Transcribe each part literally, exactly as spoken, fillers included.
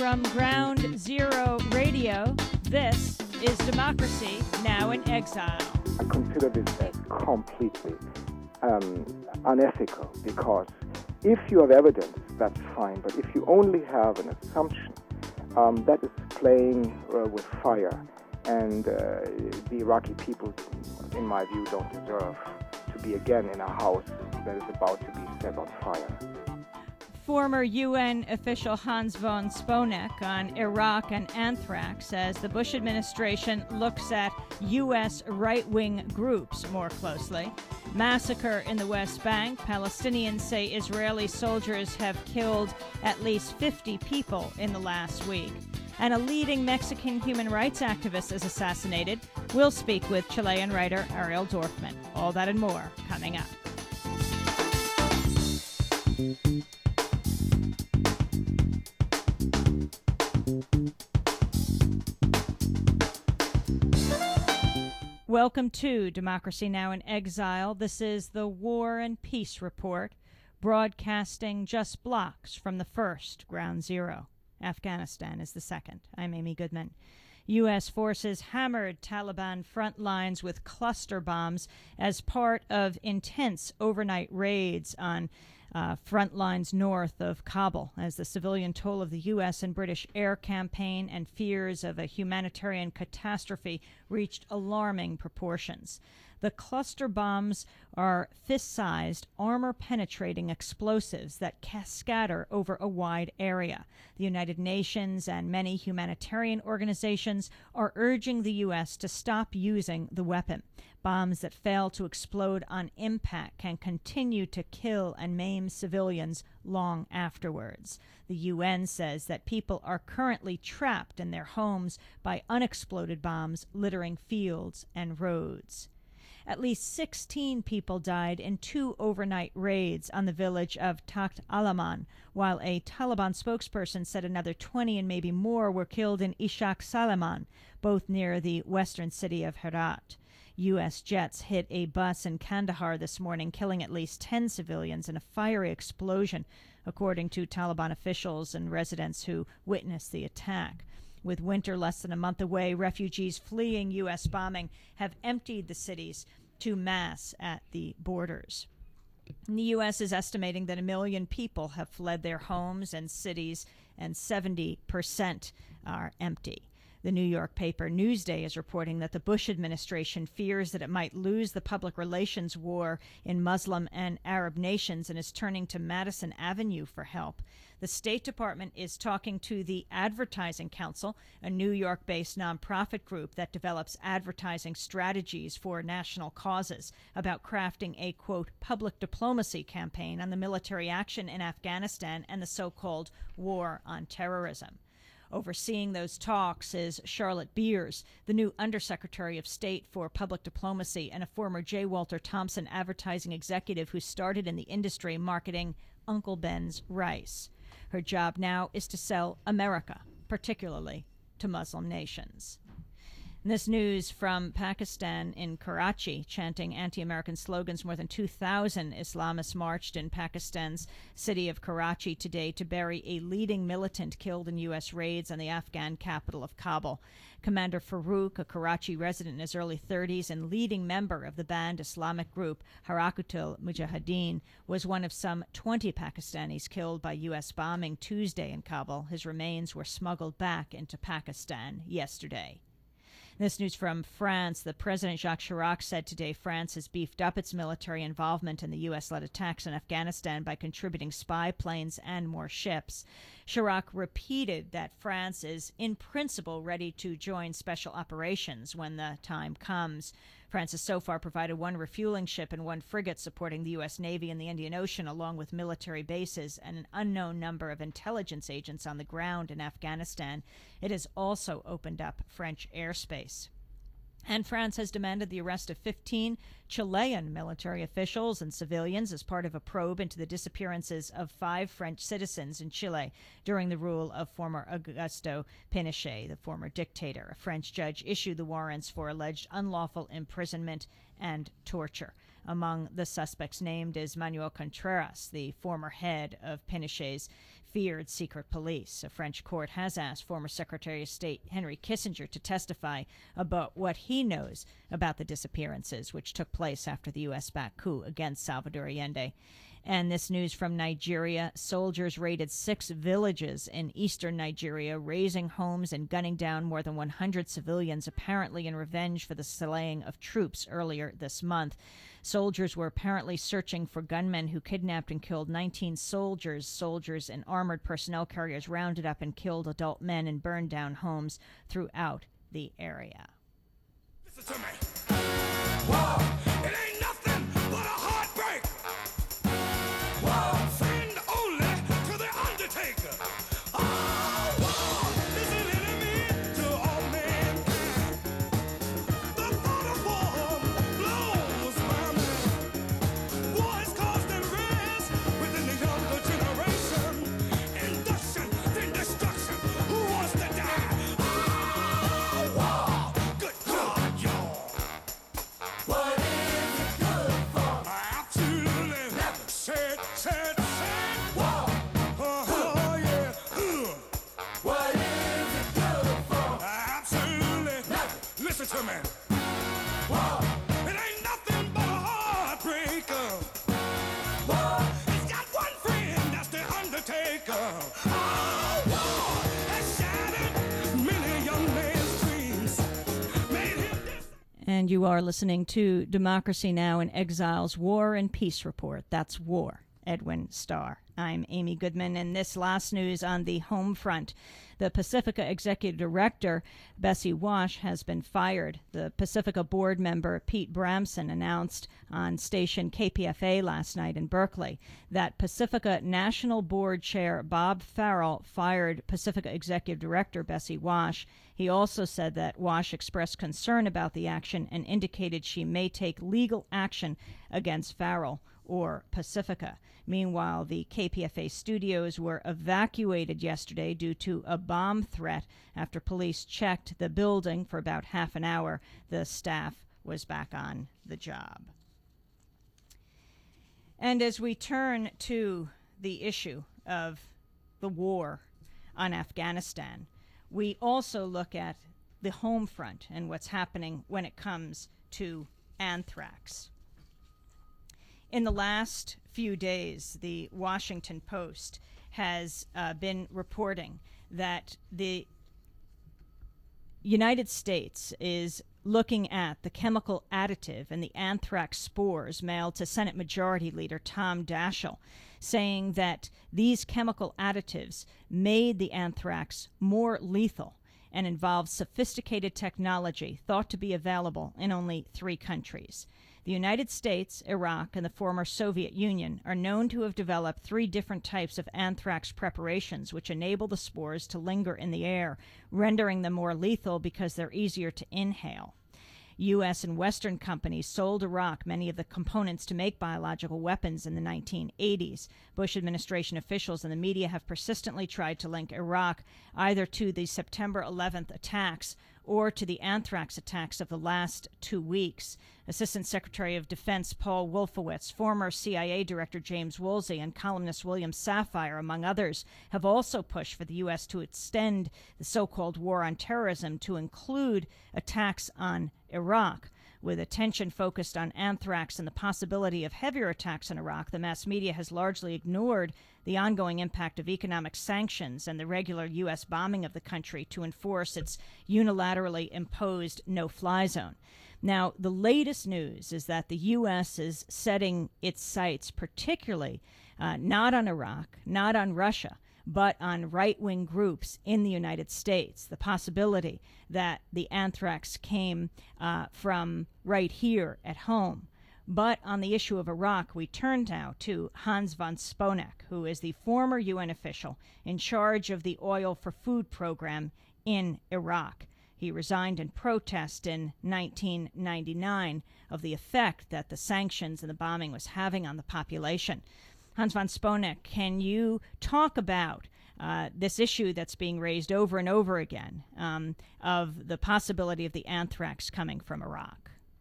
From Ground Zero Radio, this is Democracy Now! In Exile. I consider this as completely um, unethical, because if you have evidence, that's fine, but if you only have an assumption, um, that is playing uh, with fire, and uh, the Iraqi people, in my view, don't deserve to be again in a house that is about to be set on fire. Former U N official Hans von Sponeck on Iraq and anthrax says the Bush administration looks at U S right-wing groups more closely. Massacre in the West Bank. Palestinians say Israeli soldiers have killed at least fifty people in the last week. And a leading Mexican human rights activist is assassinated. We'll speak with Chilean writer Ariel Dorfman. All that and more coming up. Welcome to Democracy Now! In Exile. This is the War and Peace Report, broadcasting just blocks from the first Ground Zero. Afghanistan is the second. I'm Amy Goodman. U S forces hammered Taliban front lines with cluster bombs as part of intense overnight raids on uh, front lines north of Kabul, as the civilian toll of the U S and British air campaign and fears of a humanitarian catastrophe reached alarming proportions. The cluster bombs are fist-sized, armor-penetrating explosives that cascatter over a wide area. The United Nations and many humanitarian organizations are urging the U S to stop using the weapon. Bombs that fail to explode on impact can continue to kill and maim civilians long afterwards. The U N says that people are currently trapped in their homes by unexploded bombs littering fields and roads. At least sixteen people died in two overnight raids on the village of Takht Alaman, while a Taliban spokesperson said another twenty and maybe more were killed in Ishaq Salaman, both near the western city of Herat. U S jets hit a bus in Kandahar this morning, killing at least ten civilians in a fiery explosion, according to Taliban officials and residents who witnessed the attack. With winter less than a month away, refugees fleeing U S bombing have emptied the cities to mass at the borders. And the U S is estimating that a million people have fled their homes and cities, and seventy percent are empty. The New York paper Newsday is reporting that the Bush administration fears that it might lose the public relations war in Muslim and Arab nations and is turning to Madison Avenue for help. The State Department is talking to the Advertising Council, a New York-based nonprofit group that develops advertising strategies for national causes, about crafting a, quote, public diplomacy campaign on the military action in Afghanistan and the so-called war on terrorism. Overseeing those talks is Charlotte Beers, the new Undersecretary of State for Public Diplomacy and a former J. Walter Thompson advertising executive who started in the industry marketing Uncle Ben's rice. Her job now is to sell America, particularly to Muslim nations. And this news from Pakistan in Karachi, chanting anti-American slogans. More than two thousand Islamists marched in Pakistan's city of Karachi today to bury a leading militant killed in U S raids on the Afghan capital of Kabul. Commander Farouk, a Karachi resident in his early thirties and leading member of the banned Islamic group Harakatul Mujahideen, was one of some twenty Pakistanis killed by U S bombing Tuesday in Kabul. His remains were smuggled back into Pakistan yesterday. This news from France. The President Jacques Chirac said today France has beefed up its military involvement in the U S-led attacks in Afghanistan by contributing spy planes and more ships. Chirac repeated that France is, in principle, ready to join special operations when the time comes. France has so far provided one refueling ship and one frigate supporting the U S Navy in the Indian Ocean, along with military bases and an unknown number of intelligence agents on the ground in Afghanistan. It has also opened up French airspace. And France has demanded the arrest of fifteen Chilean military officials and civilians as part of a probe into the disappearances of five French citizens in Chile during the rule of former Augusto Pinochet, the former dictator. A French judge issued the warrants for alleged unlawful imprisonment and torture. Among the suspects named is Manuel Contreras, the former head of Pinochet's feared secret police. A French court has asked former Secretary of State Henry Kissinger to testify about what he knows about the disappearances, which took place after the U S-backed coup against Salvador Allende. And this news from Nigeria. Soldiers raided six villages in eastern Nigeria, razing homes and gunning down more than one hundred civilians, apparently in revenge for the slaying of troops earlier this month. Soldiers were apparently searching for gunmen who kidnapped and killed nineteen soldiers. Soldiers and armored personnel carriers rounded up and killed adult men and burned down homes throughout the area. Listen to me. Whoa, it ain't nothing but a heartbreak. Whoa, friend only to the undertaker. Oh, whoa, is an enemy to all mankind. The thought of war blows my mind. War has caused unrest within the younger generation. Induction, then destruction. Who wants to die? Oh, war. Good God, y'all. What is it good for? Absolutely. Never. Said, said, said. War. Oh, yeah. Ugh. What is it good for? Absolutely. Never. Listen to me. War. It ain't nothing but a heartbreaker. War. It's got one friend, that's the undertaker. Oh, war has shattered many young man's dreams. Made him dis- And you are listening to Democracy Now! In Exile's War and Peace Report. That's War. Edwin Starr. I'm Amy Goodman, and this last news on the home front. The Pacifica Executive Director, Bessie Wash, has been fired. The Pacifica board member, Pete Bramson, announced on station K P F A last night in Berkeley that Pacifica National Board Chair Bob Farrell fired Pacifica Executive Director Bessie Wash. He also said that Wash expressed concern about the action and indicated she may take legal action against Farrell or Pacifica. Meanwhile, the K P F A studios were evacuated yesterday due to a bomb threat. After police checked the building for about half an hour, the staff was back on the job. And as we turn to the issue of the war on Afghanistan, we also look at the home front and what's happening when it comes to anthrax. In the last few days, the Washington Post has uh, been reporting that the United States is looking at the chemical additive in the anthrax spores mailed to Senate Majority Leader Tom Daschle, saying that these chemical additives made the anthrax more lethal and involved sophisticated technology thought to be available in only three countries. The United States, Iraq, and the former Soviet Union are known to have developed three different types of anthrax preparations which enable the spores to linger in the air, rendering them more lethal because they're easier to inhale. U S and Western companies sold Iraq many of the components to make biological weapons in the nineteen eighties. Bush administration officials and the media have persistently tried to link Iraq either to the September eleventh attacks or to the anthrax attacks of the last two weeks. Assistant Secretary of Defense Paul Wolfowitz, former C I A Director James Woolsey, and columnist William Safire, among others, have also pushed for the U S to extend the so-called war on terrorism to include attacks on Iraq. With attention focused on anthrax and the possibility of heavier attacks in Iraq, the mass media has largely ignored the ongoing impact of economic sanctions and the regular U S bombing of the country to enforce its unilaterally imposed no-fly zone. Now, the latest news is that the U S is setting its sights particularly uh, not on Iraq, not on Russia, but on right-wing groups in the United States. The possibility that the anthrax came uh, from right here at home. But on the issue of Iraq, we turn now to Hans von Sponeck, who is the former U N official in charge of the Oil for Food program in Iraq. He resigned in protest in nineteen ninety-nine of the effect that the sanctions and the bombing was having on the population. Hans von Sponeck, can you talk about uh, this issue that's being raised over and over again um, of the possibility of the anthrax coming from Iraq?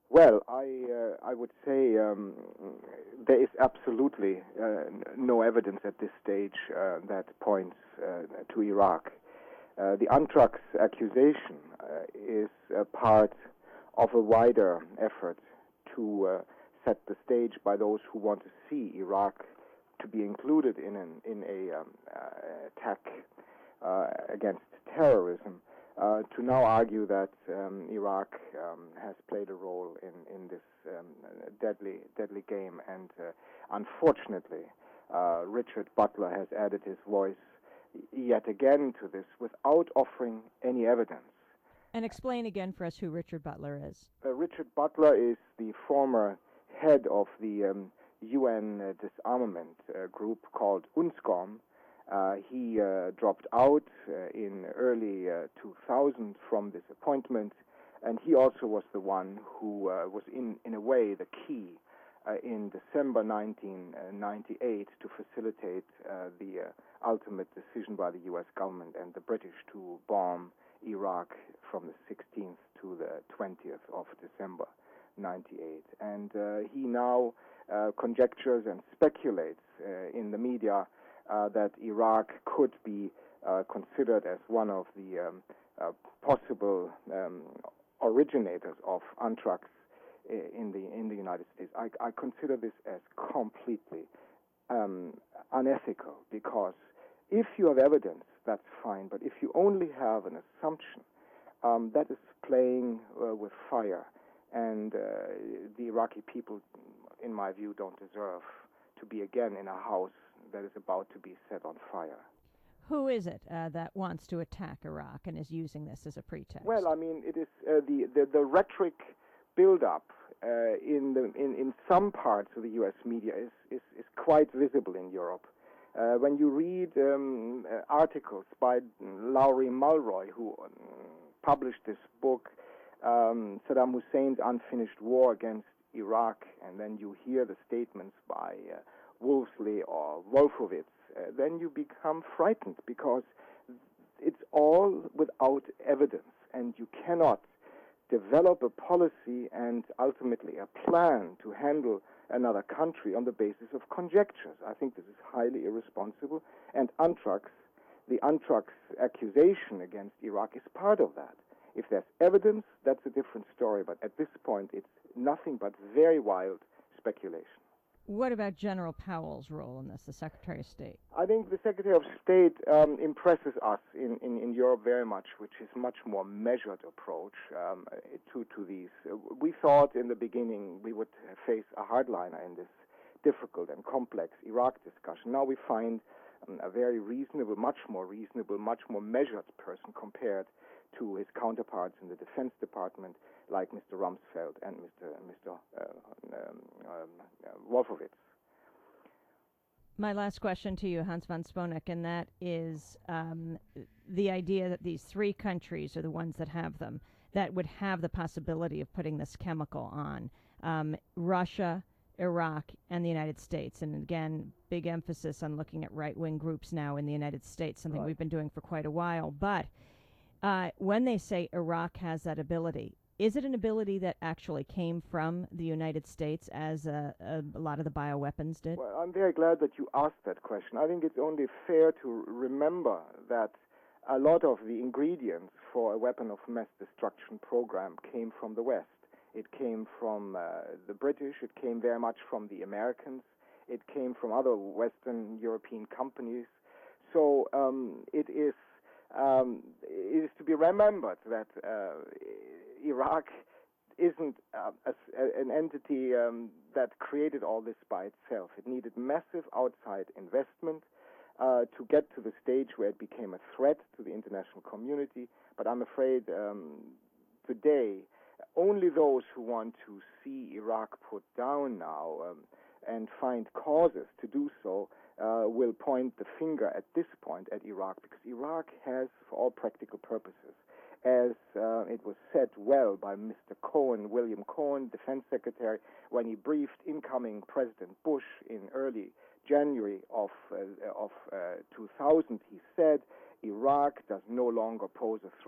Well, I uh, I would say um, there is absolutely uh, no evidence at this stage uh, that points uh, to Iraq. Uh, the Antrax accusation uh, is a part of a wider effort to uh, set the stage by those who want to see Iraq to be included in an in a um, uh, attack uh, against terrorism. Uh, to now argue that um, Iraq um, has played a role in, in this um, deadly deadly game, and uh, unfortunately, uh, Richard Butler has added his voice yet again to this without offering any evidence. And explain again for us who Richard Butler is. Uh, Richard Butler is the former head of the um, U N uh, disarmament uh, group called UNSCOM. Uh, he uh, dropped out uh, in early uh, two thousand from this appointment, and he also was the one who uh, was in, in a way the key uh, in December nineteen ninety-eight to facilitate uh, the uh, ultimate decision by the U S government and the British to bomb Iraq from the sixteenth to the twentieth of December ninety-eight. And uh, he now uh, conjectures and speculates uh, in the media Uh, that Iraq could be uh, considered as one of the um, uh, possible um, originators of anthrax in the in the United States. I, I consider this as completely um, unethical, because if you have evidence, that's fine. But if you only have an assumption, um, that is playing uh, with fire, and uh, the Iraqi people, in my view, don't deserve to be again in a house that is about to be set on fire. Who is it uh, that wants to attack Iraq and is using this as a pretext? Well, I mean, it is uh, the, the the rhetoric build-up uh, in the in, in some parts of the U S media is is, is quite visible in Europe. Uh, when you read um, uh, articles by Lowry Mulroy, who um, published this book, um, Saddam Hussein's Unfinished War Against Iraq, and then you hear the statements by uh, Wolseley or Wolfowitz, uh, then you become frightened, because it's all without evidence, and you cannot develop a policy and ultimately a plan to handle another country on the basis of conjectures. I think this is highly irresponsible, and anthrax, the anthrax accusation against Iraq is part of that. If there's evidence, that's a different story, but at this point it's nothing but very wild speculation. What about General Powell's role in this, the Secretary of State? I think the Secretary of State um, impresses us in, in, in Europe very much, which is much more measured approach um, to, to these. Uh, we thought in the beginning we would face a hardliner in this difficult and complex Iraq discussion. Now we find um, a very reasonable, much more reasonable, much more measured person compared to his counterparts in the Defense Department, like Mister Rumsfeld and Mister Mister Uh, um, um, uh, Wolfowitz. My last question to you, Hans von Sponeck, and that is um, the idea that these three countries are the ones that have them, that would have the possibility of putting this chemical on. Um, Russia, Iraq, and the United States. And again, big emphasis on looking at right-wing groups now in the United States, something Right. we've been doing for quite a while. But uh, when they say Iraq has that ability, is it an ability that actually came from the United States, as uh, a, a lot of the bioweapons did? Well, I'm very glad that you asked that question. I think it's only fair to remember that a lot of the ingredients for a weapon of mass destruction program came from the West. It came from uh, the British, it came very much from the Americans, it came from other Western European companies. So um, it is um, it is to be remembered that uh, Iraq isn't uh, a, an entity um, that created all this by itself. It needed massive outside investment uh, to get to the stage where it became a threat to the international community. But I'm afraid um, today, only those who want to see Iraq put down now um, and find causes to do so uh, will point the finger at this point at Iraq, because Iraq has, for all practical purposes, as uh, it was said well by Mister Cohen, William Cohen, Defense Secretary, when he briefed incoming President Bush in early January of, uh, of uh, two thousand, he said, Iraq does no longer pose a threat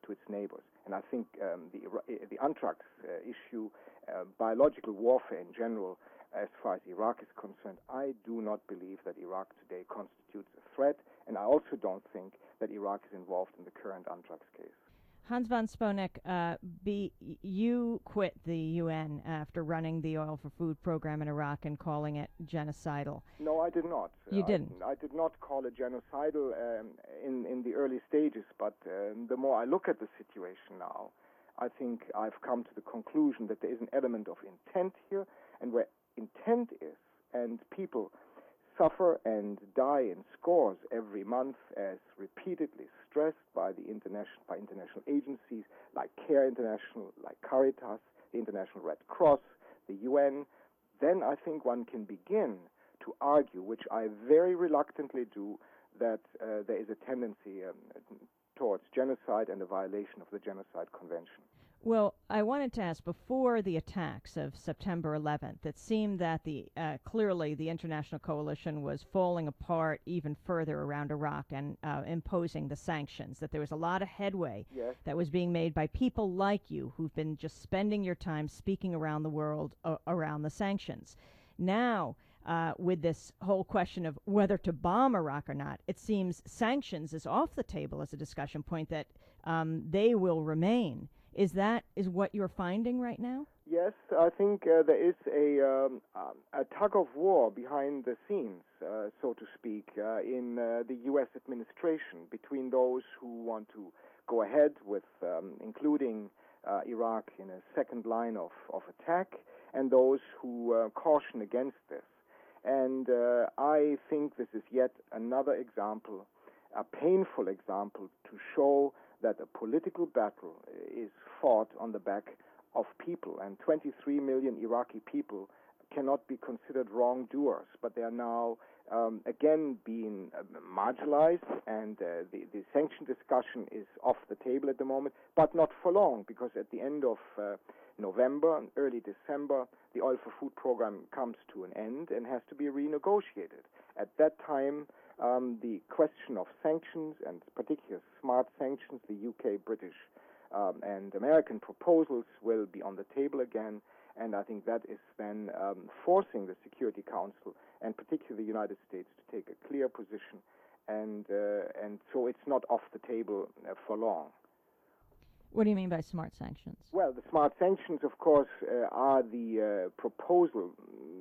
to its neighbors. And I think um, the, the anthrax uh, issue, uh, biological warfare in general, as far as Iraq is concerned, I do not believe that Iraq today constitutes a threat, and I also don't think that Iraq is involved in the current anthrax case. Hans von Sponeck, uh, be, you quit the U N after running the Oil for Food program in Iraq and calling it genocidal. No, I did not. You didn't? I, I did not call it genocidal um, in, in the early stages, but um, the more I look at the situation now, I think I've come to the conclusion that there is an element of intent here, and where intent is, and people suffer and die in scores every month, as repeatedly stressed by the international by international agencies like CARE International, like Caritas, the International Red Cross, the U N, then I think one can begin to argue, which I very reluctantly do, that uh, there is a tendency um, towards genocide and a violation of the Genocide Convention. Well, I wanted to ask, before the attacks of September eleventh, it seemed that the uh, clearly the international coalition was falling apart even further around Iraq and uh, imposing the sanctions, that there was a lot of headway Yes. that was being made by people like you who've been just spending your time speaking around the world uh, around the sanctions. Now, uh, with this whole question of whether to bomb Iraq or not, it seems sanctions is off the table as a discussion point, that um, they will remain. Is that is what you're finding right now? Yes, I think uh, there is a, um, um, a tug of war behind the scenes, uh, so to speak, uh, in uh, the U S administration between those who want to go ahead with um, including uh, Iraq in a second line of, of attack, and those who uh, caution against this. And uh, I think this is yet another example, a painful example, to show that a political battle is fought on the back of people, and twenty-three million Iraqi people cannot be considered wrongdoers, but they are now um, again being uh, marginalized, and uh, the, the sanction discussion is off the table at the moment, but not for long, because at the end of uh, November and early December, the Oil for Food program comes to an end and has to be renegotiated. At that time, um, the question of sanctions, and particularly smart sanctions, the U K, British, um, and American proposals will be on the table again, and I think that is then um, forcing the Security Council, and particularly the United States, to take a clear position, and uh, and so it's not off the table uh, for long. What do you mean by smart sanctions? Well, the smart sanctions, of course, uh, are the uh, proposal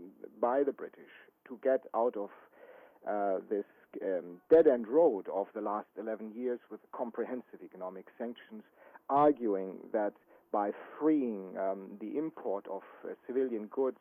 by the British to get out of uh, this um, dead-end road of the last eleven years with comprehensive economic sanctions, arguing that by freeing um, the import of uh, civilian goods,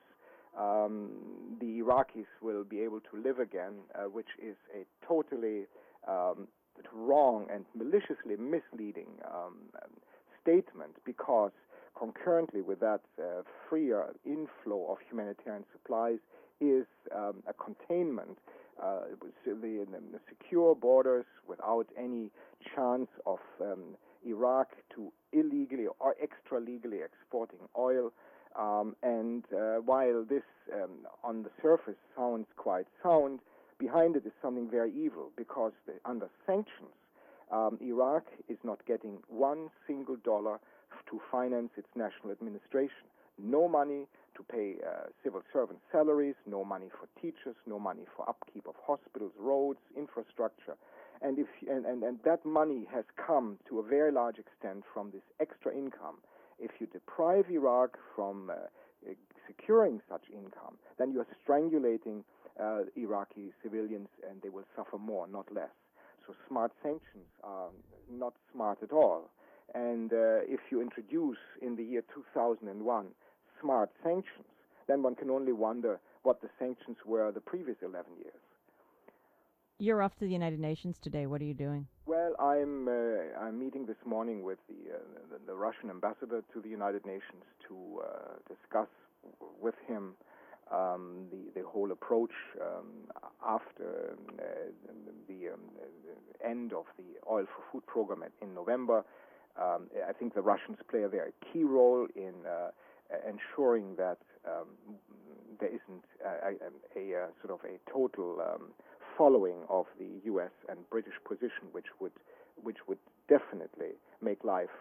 um, the Iraqis will be able to live again, uh, which is a totally um, wrong and maliciously misleading um, statement, because concurrently with that uh, freer inflow of humanitarian supplies is um, a containment, uh, the, the secure borders without any chance of um, Iraq to illegally or extra-legally exporting oil. Um, and uh, while this um, on the surface sounds quite sound, behind it is something very evil, because the, under sanctions, um, Iraq is not getting one single dollar to finance its national administration. No money to pay uh, civil servant salaries, no money for teachers, no money for upkeep of hospitals, roads, infrastructure. And, if, and, and, and that money has come to a very large extent from this extra income. If you deprive Iraq from uh, securing such income, then you are strangulating uh, Iraqi civilians, and they will suffer more, not less. So smart sanctions are not smart at all. And uh, if you introduce in the year two thousand one smart sanctions, then one can only wonder what the sanctions were the previous eleven years. You're off to the United Nations today. What are you doing? Well, I'm uh, I'm meeting this morning with the, uh, the the Russian ambassador to the United Nations to uh, discuss with him um, the the whole approach um, after uh, the um, end of the Oil for Food program in November. Um, I think the Russians play a very key role in uh, ensuring that um, there isn't a, a, a, a sort of a total um, following of the U S and British position, which would which would definitely make life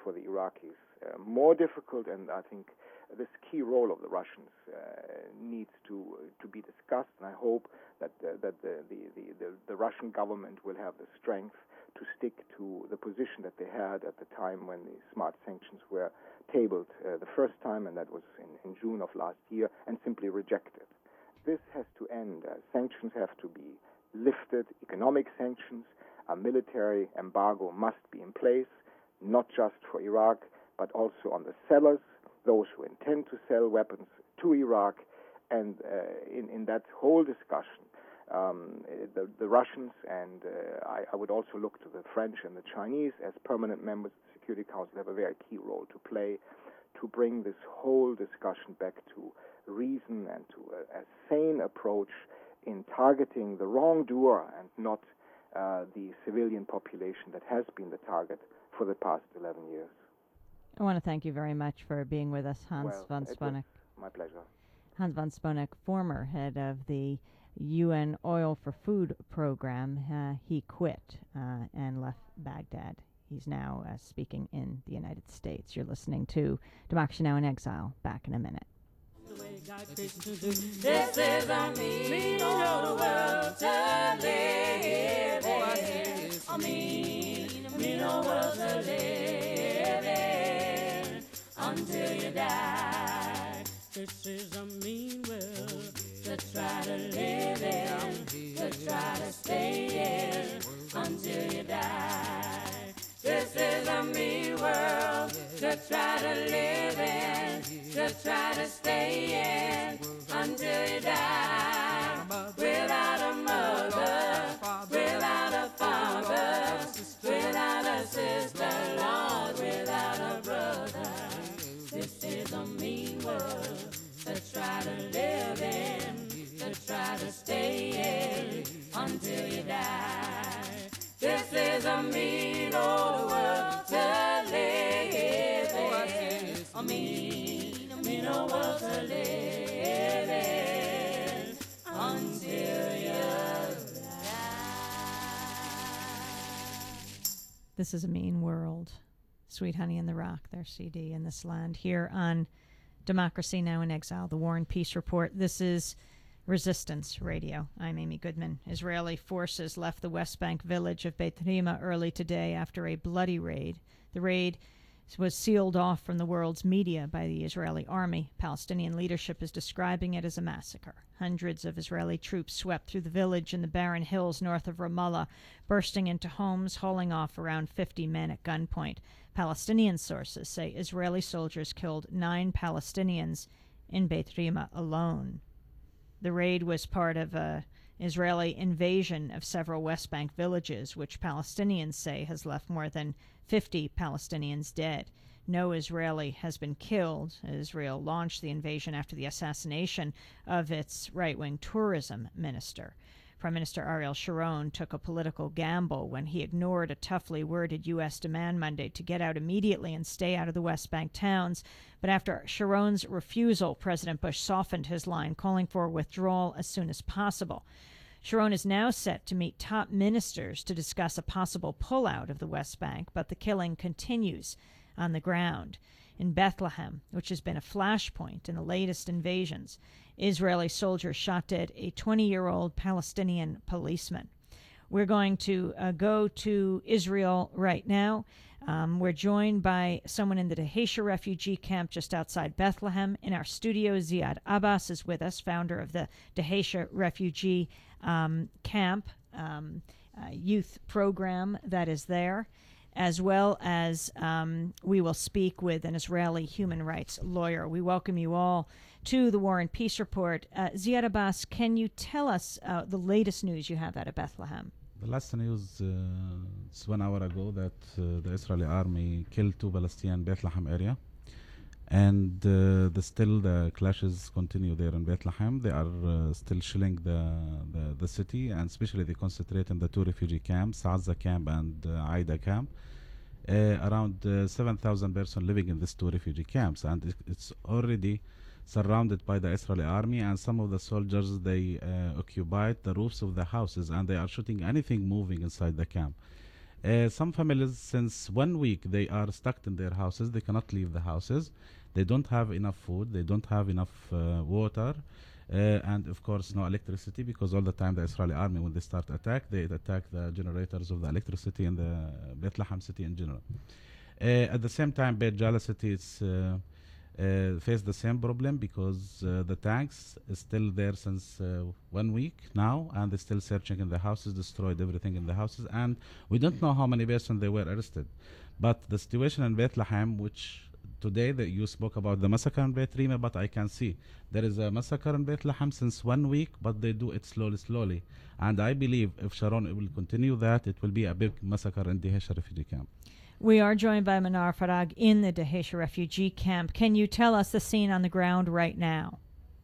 for the Iraqis. Uh, more difficult, and I think this key role of the Russians uh, needs to uh, to be discussed. And I hope that uh, that the the, the the the Russian government will have the strength to stick to the position that they had at the time when the smart sanctions were tabled uh, the first time, and that was in, in June of last year, and simply rejected. This has to end. Uh, sanctions have to be lifted. Economic sanctions, a military embargo must be in place, not just for Iraq, but also on the sellers, those who intend to sell weapons to Iraq. And uh, in, in that whole discussion, um, the, the Russians, and uh, I, I would also look to the French and the Chinese as permanent members of the Security Council, have a very key role to play to bring this whole discussion back to reason and to a, a sane approach in targeting the wrongdoer and not uh, the civilian population that has been the target for the past eleven years. I want to thank you very much for being with us, Hans well, von Sponeck. My pleasure. Hans von Sponeck, former head of the U N Oil for Food program. Uh, he quit uh, and left Baghdad. He's now uh, speaking in the United States. You're listening to Democracy Now! In Exile. Back in a minute. This is a mean old world to live in. A mean, mean old world to live in until you die. This is a mean world to try to live in, to try to stay in until you die. This is a mean world to try to live in, to try to stay in until you die. Without a mother, without a father, without a sister, Lord, without a brother. This is a mean world to try to live in, to try to stay in until you die. This is a mean old world to live in. A mean, mean old world to live in until you die. This is a mean world. Sweet Honey in the Rock, their C D in this land, here on Democracy Now! In Exile, the War and Peace Report. This is Resistance Radio. I'm Amy Goodman. Israeli forces left the West Bank village of Beit Rima early today after a bloody raid. The raid was sealed off from the world's media by the Israeli army. Palestinian leadership is describing it as a massacre. Hundreds of Israeli troops swept through the village in the barren hills north of Ramallah, bursting into homes, hauling off around fifty men at gunpoint. Palestinian sources say Israeli soldiers killed nine Palestinians in Beit Rima alone. The raid was part of an Israeli invasion of several West Bank villages, which Palestinians say has left more than fifty Palestinians dead. No Israeli has been killed. Israel launched the invasion after the assassination of its right-wing tourism minister. Prime Minister Ariel Sharon took a political gamble when he ignored a toughly worded U S demand Monday to get out immediately and stay out of the West Bank towns. But after Sharon's refusal, President Bush softened his line, calling for withdrawal as soon as possible. Sharon is now set to meet top ministers to discuss a possible pullout of the West Bank, but the killing continues on the ground. In Bethlehem, which has been a flashpoint in the latest invasions, Israeli soldiers shot dead a twenty-year-old Palestinian policeman. We're going to uh, go to Israel right now. Um, we're joined by someone in the Dheisheh refugee camp just outside Bethlehem. In our studio, Ziad Abbas is with us, founder of the Dheisheh refugee um, camp um, uh, youth program that is there, as well as um, we will speak with an Israeli human rights lawyer. We welcome you all to the War and Peace Report. Uh, Ziad Abbas, can you tell us uh, the latest news you have out of Bethlehem? The last news, uh, it's one hour ago, that uh, the Israeli army killed two Palestinian Bethlehem area. And uh, the still the clashes continue there in Bethlehem. They are uh, still shelling the, the, the city, and especially they concentrate in the two refugee camps, Azza camp and uh, Aida camp. Uh, around uh, seven thousand persons living in these two refugee camps, and it, it's already surrounded by the Israeli army, and some of the soldiers, they uh, occupied the roofs of the houses, and they are shooting anything moving inside the camp. Uh, some families, since one week, they are stuck in their houses. They cannot leave the houses. They don't have enough food. They don't have enough uh, water. Uh, and of course, no electricity, because all the time the Israeli army, when they start attack, they attack the generators of the electricity in the Bethlehem city in general. Uh, at the same time, Beit Jala city is uh, uh, face the same problem, because uh, the tanks is still there since uh, one week now, and they're still searching in the houses, destroyed everything in the houses, and we don't know how many persons they were arrested. But the situation in Bethlehem, which today that you spoke about the massacre in Beit Rima, but I can see there is a massacre in Bethlehem since one week, but they do it slowly, slowly. And I believe if Sharon will continue that, it will be a big massacre in Dheisheh refugee camp. We are joined by Manar Farag in the Dheisheh refugee camp. Can you tell us the scene on the ground right now?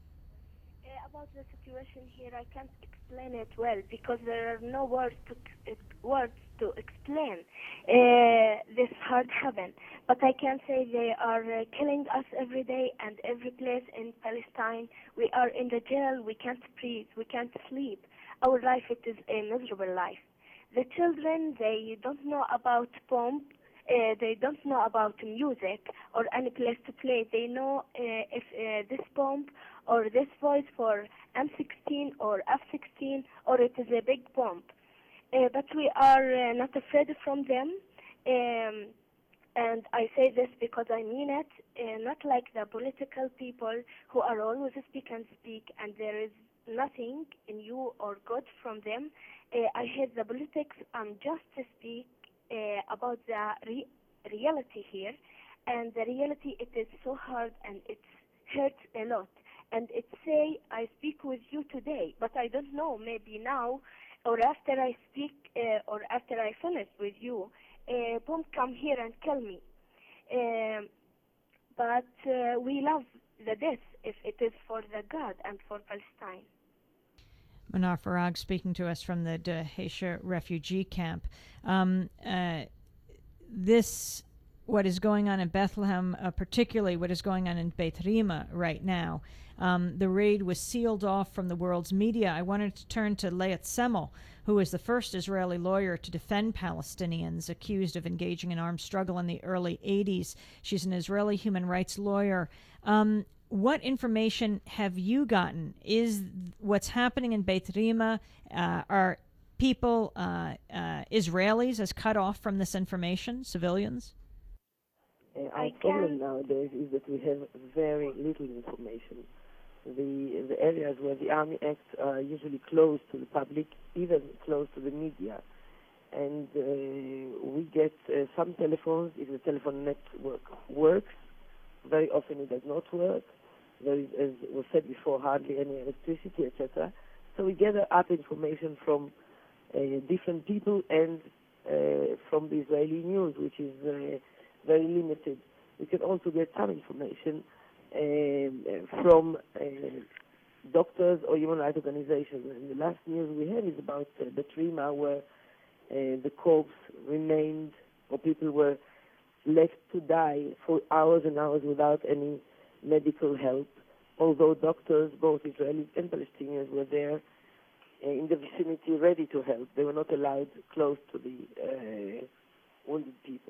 Uh, about the situation here, I can't explain it well because there are no words to uh, words to explain uh, this hard heaven. But I can say they are uh, killing us every day and every place in Palestine. We are in the jail. We can't breathe. We can't sleep. Our life, it is a miserable life. The children, they don't know about pomp. Uh, they don't know about music or any place to play. They know uh, if uh, this pomp or this voice for M sixteen or F sixteen, or it is a big pomp. Uh, but we are uh, not afraid from them. Um, and I say this because I mean it, uh, not like the political people who are always speak and speak, and there is nothing in you or good from them. Uh, I hate the politics. I'm just to speak uh, about the re- reality here. And the reality, it is so hard and it hurts a lot. And it say, I speak with you today, but I don't know, maybe now or after I speak uh, or after I finish with you, uh, bomb come here and kill me. Um, but uh, we love the death if it is for the God and for Palestine. Manar Farag speaking to us from the Dheisheh refugee camp. Um, uh, this, what is going on in Bethlehem, uh, particularly what is going on in Beit Rima right now, um, the raid was sealed off from the world's media. I wanted to turn to Leah Semmel, who is the first Israeli lawyer to defend Palestinians accused of engaging in armed struggle in the early eighties. She's an Israeli human rights lawyer. Um, What information have you gotten? Is what's happening in Beit Rima, uh, are people, uh, uh, Israelis, as cut off from this information, civilians? Uh, our problem nowadays is that we have very little information. The, the areas where the army acts are usually closed to the public, even close to the media. And uh, we get uh, some telephones if the telephone network works. Very often it does not work. There is, as was said before, hardly any electricity, et cetera. So we gather up information from uh, different people and uh, from the Israeli news, which is uh, very limited. We can also get some information uh, from uh, doctors or human rights organizations. And the last news we have is about uh, Beit Rima, where uh, the corpse remained, or people were left to die for hours and hours without any medical help, although doctors, both Israelis and Palestinians, were there uh, in the vicinity ready to help. They were not allowed close to the uh, wounded people.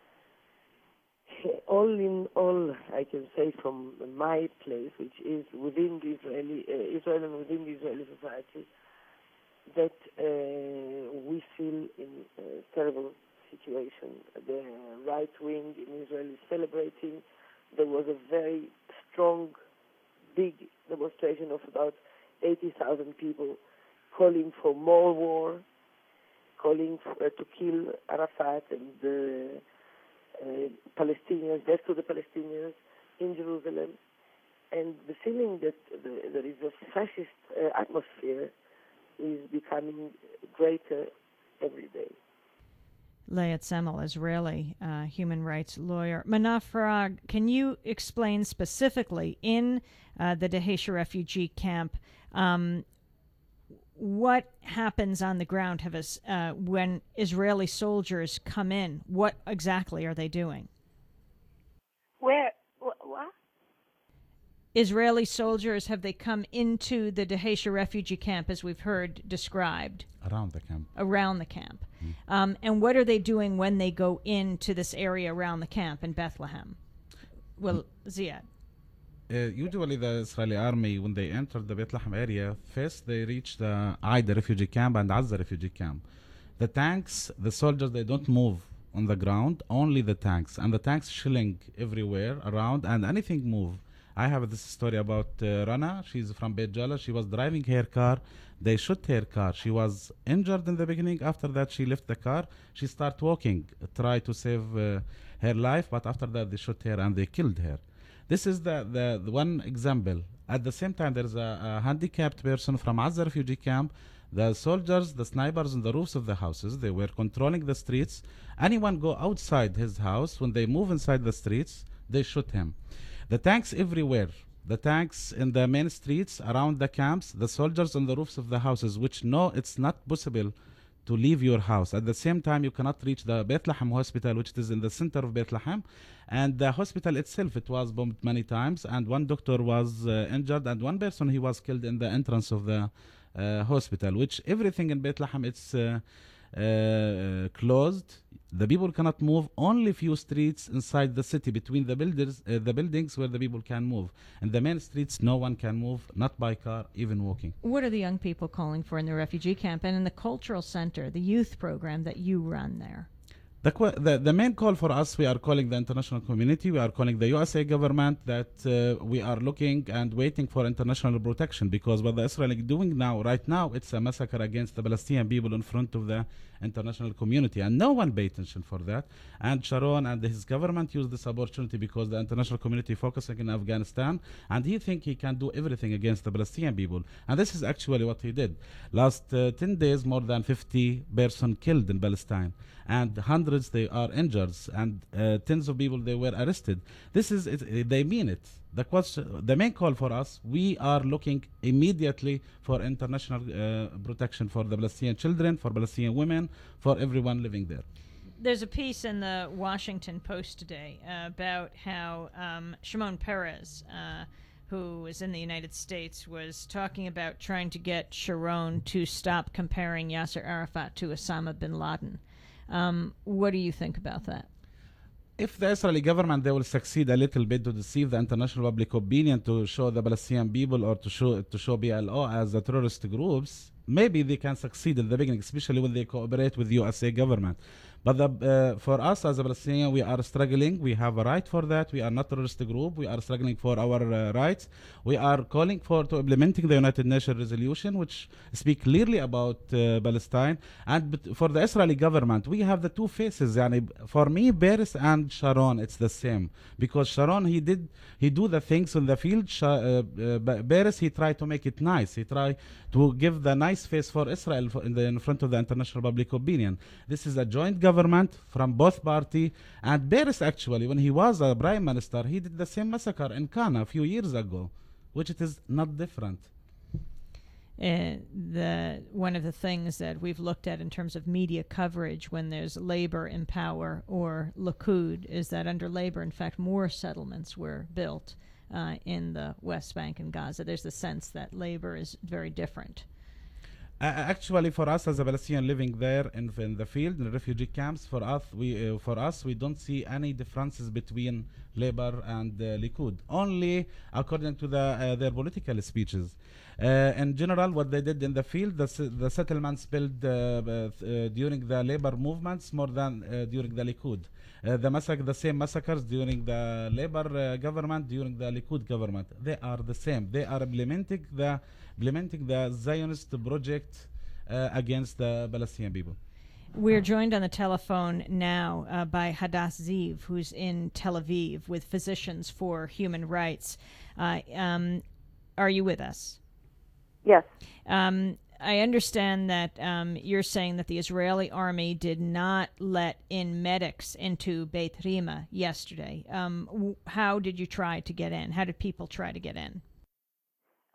All in all, I can say from my place, which is within the Israeli, uh, Israel and within the Israeli society, that uh, we feel in a terrible situation. The right wing in Israel is celebrating. There was a very strong, big demonstration of about eighty thousand people calling for more war, calling for, uh, to kill Arafat and the uh, Palestinians, death to the Palestinians in Jerusalem. And the feeling that the, there is a fascist uh, atmosphere is becoming greater every day. Leah Semmel, Israeli uh, human rights lawyer. Manar Farag, can you explain specifically in uh, the Dheisheh refugee camp um, what happens on the ground have us, uh, when Israeli soldiers come in? What exactly are they doing? Where? Wh- what? Israeli soldiers, have they come into the Dheisheh refugee camp, as we've heard described, Around the camp. around the camp? Um, and what are they doing when they go into this area around the camp in Bethlehem? Well, Ziad. Uh, usually the Israeli army, when they enter the Bethlehem area, first they reach the Aida refugee camp and Azza refugee camp. The tanks, the soldiers, they don't move on the ground, only the tanks. And the tanks shelling everywhere around, and anything move. I have this story about uh, Rana. She's from Beit Jala. She was driving her car. They shot her car. She was injured in the beginning. After that, she left the car. She started walking, try to save uh, her life. But after that, they shot her and they killed her. This is the, the, the one example. At the same time, there's a, a handicapped person from Azza refugee camp. The soldiers, the snipers on the roofs of the houses, they were controlling the streets. Anyone go outside his house, when they move inside the streets, they shoot him. The tanks everywhere. The tanks in the main streets around the camps, the soldiers on the roofs of the houses, which know it's not possible to leave your house. At the same time, you cannot reach the Bethlehem hospital, which is in the center of Bethlehem. And the hospital itself, it was bombed many times, and one doctor was uh, injured, and one person, he was killed in the entrance of the uh, hospital, which everything in Bethlehem, it's uh, uh, closed. The people cannot move. Only few streets inside the city between the buildings, uh, the buildings where the people can move. In the main streets, no one can move, not by car, even walking. What are the young people calling for in the refugee camp and in the cultural center, the youth program that you run there? The, qu- the the main call for us, we are calling the international community, we are calling the U S A government that uh, we are looking and waiting for international protection, because what the Israel is doing now, right now, it's a massacre against the Palestinian people in front of the international community, and no one paid attention for that. And Sharon and his government used this opportunity because the international community focusing in Afghanistan, and he think he can do everything against the Palestinian people. And this is actually what he did. Last uh, ten days, more than fifty persons killed in Palestine, and hundreds they are injured, and uh, tens of people they were arrested. This is it, they mean it. The question, the main call for us, we are looking immediately for international uh, protection for the Palestinian children, for Palestinian women, for everyone living there. There's a piece in the Washington Post today uh, about how um, Shimon Peres, uh, who is in the United States, was talking about trying to get Sharon to stop comparing Yasser Arafat to Osama bin Laden. Um, what do you think about that? If the Israeli government, they will succeed a little bit to deceive the international public opinion, to show the Palestinian people, or to show to show B L O as the terrorist groups, maybe they can succeed in the beginning, especially when they cooperate with the U S A government. But the, uh, for us as a Palestinian, we are struggling. We have a right for that. We are not a terrorist group. We are struggling for our uh, rights. We are calling for to implementing the United Nations resolution, which speak clearly about uh, Palestine. And but for the Israeli government, we have the two faces. Yani, for me, Peres and Sharon, it's the same, because Sharon, he did he do the things in the field. Sh- uh, uh, Peres, he tried to make it nice. He tried to give the nice face for Israel for in, the, in front of the international public opinion. This is a joint government. Government from both party, and Peres actually, when he was a prime minister, he did the same massacre in Kana a few years ago, which it is not different. Uh, the one of the things that we've looked at in terms of media coverage when there's Labor in power or Likud is that under Labor, in fact, more settlements were built uh, in the West Bank and Gaza. There's the sense that Labor is very different. Uh, actually, for us as a Palestinian living there in, in the field, in the refugee camps, for us, we uh, for us, we don't see any differences between Labor and uh, Likud. Only according to the uh, their political speeches. Uh, in general, what they did in the field, the, s- the settlements built uh, uh, during the Labor movements more than uh, during the Likud. Uh, the massacre, the same massacres during the Labor uh, government, during the Likud government, they are the same. They are implementing the implementing the Zionist project uh, against the Palestinian people. We're joined on the telephone now uh, by Hadass Ziv, who's in Tel Aviv with Physicians for Human Rights. Uh, um, are you with us? Yes. Um, I understand that um, you're saying that the Israeli army did not let in medics into Beit Rima yesterday. Um, w- how did you try to get in? How did people try to get in?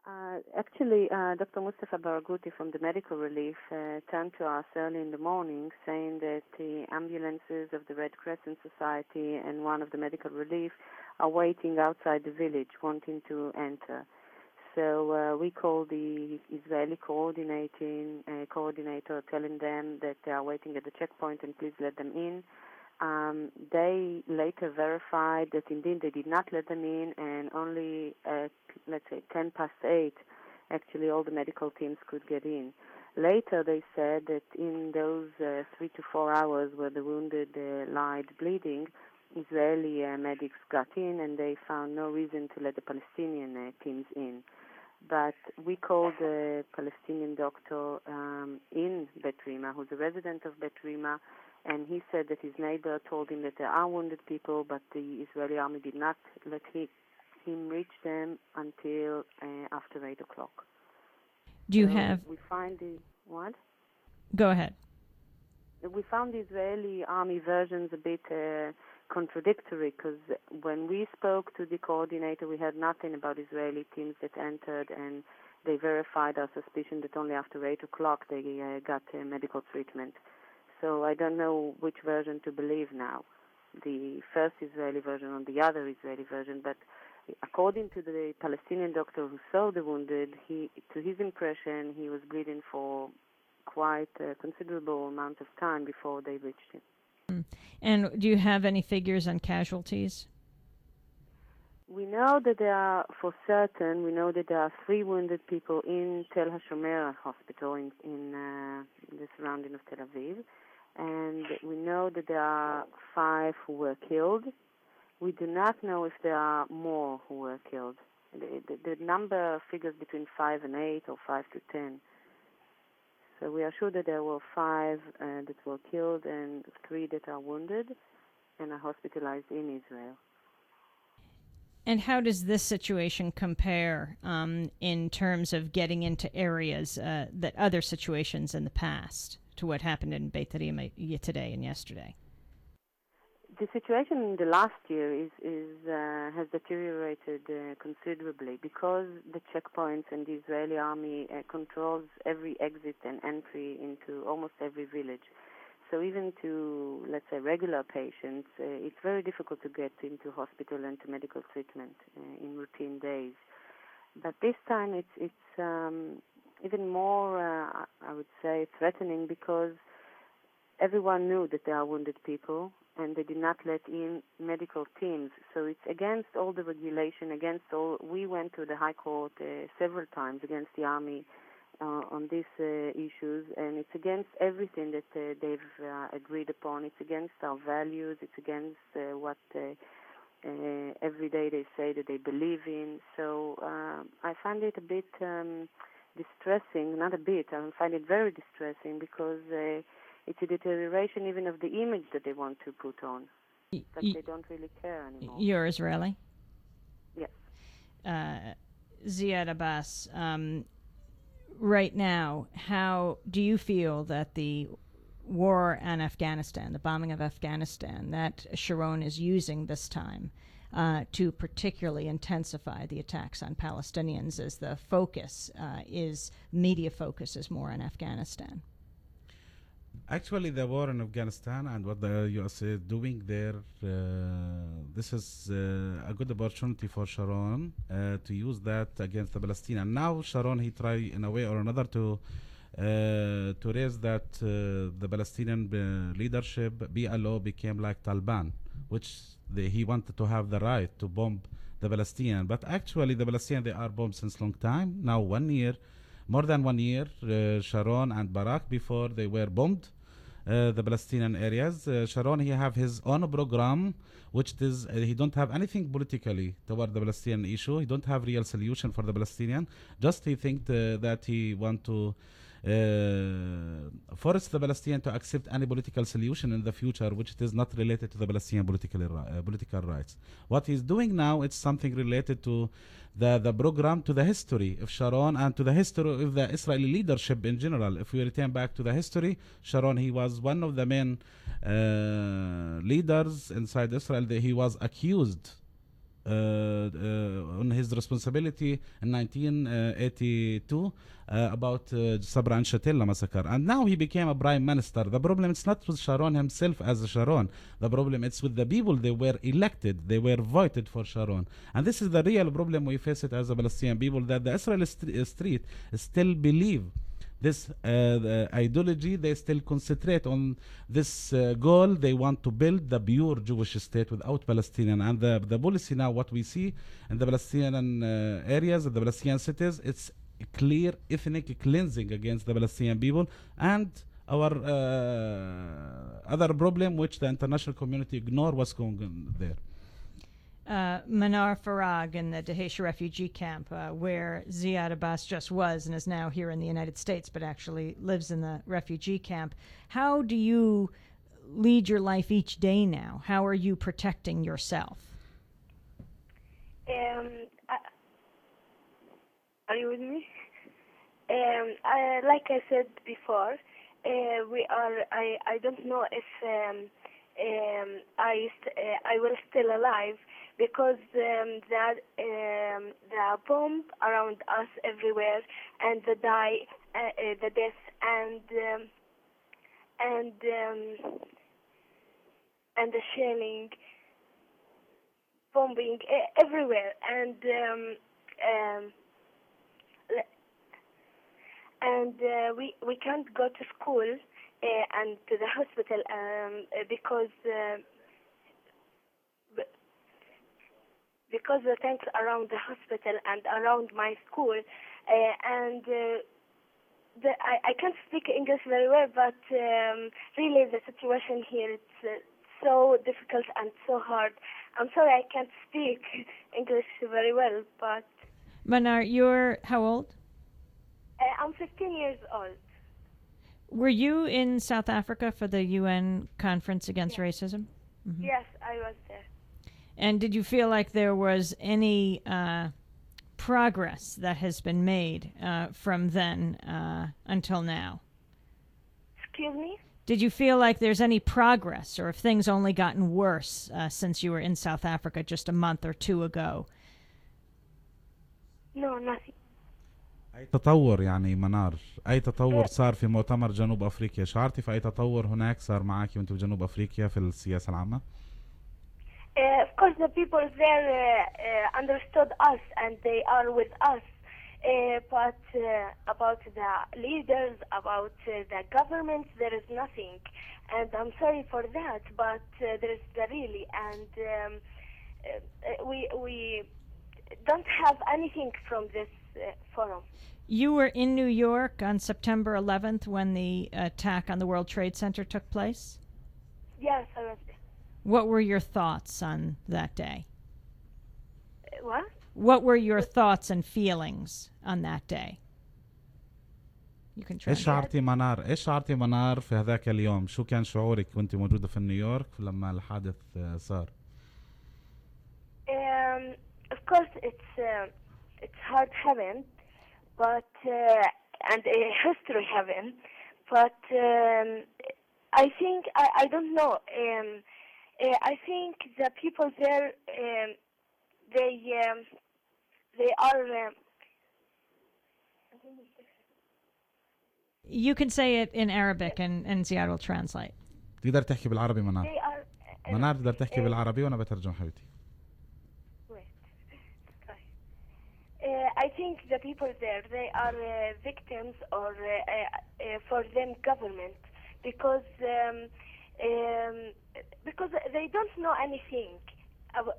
Uh, actually, uh, Doctor Mustafa Baraghouti from the Medical Relief uh, turned to us early in the morning saying that the ambulances of the Red Crescent Society and one of the Medical Relief are waiting outside the village, wanting to enter. So uh, we called the Israeli coordinating uh, coordinator, telling them that they are waiting at the checkpoint and please let them in. Um, they later verified that indeed they did not let them in, and only at, let's say, ten past eight, actually all the medical teams could get in. Later they said that in those uh, three to four hours where the wounded uh, lied bleeding, Israeli uh, medics got in and they found no reason to let the Palestinian uh, teams in. But we called the Palestinian doctor um, in Bet Rima, who's a resident of Bet Rima, and he said that his neighbor told him that there are wounded people, but the Israeli army did not let he, him reach them until uh, after eight o'clock. Do you so have... We find the... What? Go ahead. We found the Israeli army versions a bit uh, contradictory, because when we spoke to the coordinator, we heard nothing about Israeli teams that entered, and they verified our suspicion that only after eight o'clock they uh, got uh, medical treatment. So I don't know which version to believe now, the first Israeli version or the other Israeli version. But according to the Palestinian doctor who saw the wounded, he, to his impression, he was bleeding for quite a considerable amount of time before they reached him. Mm. And do you have any figures on casualties? We know that there are, for certain, we know that there are three wounded people in Tel HaShomer Hospital in, in uh, the surrounding of Tel Aviv. And we know that there are five who were killed. We do not know if there are more who were killed. The, the, the number figures between five and eight or five to ten. So we are sure that there were five uh, that were killed and three that are wounded and are hospitalized in Israel. And how does this situation compare um, in terms of getting into areas uh, that other situations in the past to what happened in Beit Rima today and yesterday? The situation in the last year is, is uh, has deteriorated uh, considerably because the checkpoints and the Israeli army uh, controls every exit and entry into almost every village. So even to, let's say, regular patients, uh, it's very difficult to get into hospital and to medical treatment uh, in routine days. But this time it's it's um, even more, uh, I would say, threatening because everyone knew that there are wounded people and they did not let in medical teams. So it's against all the regulation, against all... We went to the High Court uh, several times against the army Uh, on these uh, issues, and it's against everything that uh, they've uh, agreed upon. It's against our values. It's against uh, what uh, uh, every day they say that they believe in. So uh, I find it a bit um, distressing, not a bit, I find it very distressing because uh, it's a deterioration even of the image that they want to put on. But Y- they don't really care anymore. You're Israeli? Yes. Uh, Ziad Abbas, um, right now, how do you feel that the war in Afghanistan, the bombing of Afghanistan, that Sharon is using this time uh, to particularly intensify the attacks on Palestinians as the focus uh, is, media focus is more on Afghanistan? Actually, the war in Afghanistan and what the U S is doing there, uh, this is uh, a good opportunity for Sharon uh, to use that against the Palestinians. Now, Sharon, he try in a way or another to uh, to raise that uh, the Palestinian uh, leadership, B L O, became like Taliban, which they, he wanted to have the right to bomb the Palestinian. But actually, the Palestinians, they are bombed since long time. Now, one year, more than one year, uh, Sharon and Barak, before they were bombed, Uh, the Palestinian areas. Uh, Sharon, he have his own program, which is uh, he don't have anything politically toward the Palestinian issue. He don't have real solution for the Palestinian. Just he think uh, that he want to uh, force the Palestinian to accept any political solution in the future, which it is not related to the Palestinian political uh, political rights. What he's doing now, it's something related to the the program, to the history of Sharon and to the history of the Israeli leadership in general. If we return back to the history, Sharon, he was one of the main uh, leaders inside Israel. That he was accused uh, on his responsibility in nineteen eighty-two uh, about uh, Sabra and Shatila massacre, and now he became a prime minister. The problem is not with Sharon himself as a Sharon. The problem is with the people. They were elected, they were voted for Sharon, and this is the real problem we face it as a Palestinian people, that the Israeli st- street still believe this uh, the ideology. They still concentrate on this uh, goal. They want to build the pure Jewish state without Palestinian. And the, the policy now, what we see in the Palestinian uh, areas, the Palestinian cities, it's a clear ethnic cleansing against the Palestinian people. And our uh, other problem, which the international community ignore, what's going on there. Uh, Manar Farag in the Dahesh refugee camp, uh, where Ziad Abbas just was and is now here in the United States, but actually lives in the refugee camp. How do you lead your life each day now? How are you protecting yourself? Um, I, are you with me? Um, I, like I said before, uh, we are. I, I don't know if um, um, I st- uh, I will still alive. Because um, the um, the bomb around us everywhere, and the die, uh, uh, the death, and um, and um, and the shelling, bombing uh, everywhere, and um, um, and uh, we we can't go to school uh, and to the hospital um, because. Uh, because the tanks around the hospital and around my school, uh, and uh, the, I, I can't speak English very well, but um, really the situation here is uh, so difficult and so hard. I'm sorry I can't speak English very well, but... Manar, you're how old? Uh, I'm fifteen years old. Were you in South Africa for the U N Conference Against Yes. Racism? Mm-hmm. Yes, I was there. And did you feel like there was any uh, progress that has been made uh, from then uh, until now? Excuse me? Did you feel like there's any progress, or if things only gotten worse uh, since you were in South Africa just a month or two ago? No, nothing. أي تطور يعني منار، أي تطور صار في مؤتمر جنوب أفريقيا؟ شعرتي في أي تطور هناك صار معك وأنت بجنوب أفريقيا في السياسة العامة؟ Uh, of course, the people there uh, uh, understood us and they are with us. Uh, but uh, about the leaders, about uh, the government, there is nothing. And I'm sorry for that, but uh, there is the really. And um, uh, we, we don't have anything from this uh, forum. You were in New York on September eleventh when the attack on the World Trade Center took place? Yes, I was there. What were your thoughts on that day? What? What were your thoughts and feelings on that day? You can try. ايش شعرتي منار؟ ايش شعرتي منار في هذاك اليوم؟ شو كان شعورك وانت موجودة في نيويورك لما الحادث صار؟ Um, of course, it's uh, it's hard heaven, but uh, and a history heaven, but um, I think I, I don't know. Um, Uh, I think the people there, um, they um, they are. Um, You can say it in Arabic, and, and Ziad will translate. تقدر تحكي بالعربي منار؟ they are. Uh, منار تقدر تحكي uh, بالعربي وأنا بترجم حبيبتي. Wait. Sorry. Uh, I think the people there, they are uh, victims or uh, uh, uh, for them government because. Um, Um, because they don't know anything. About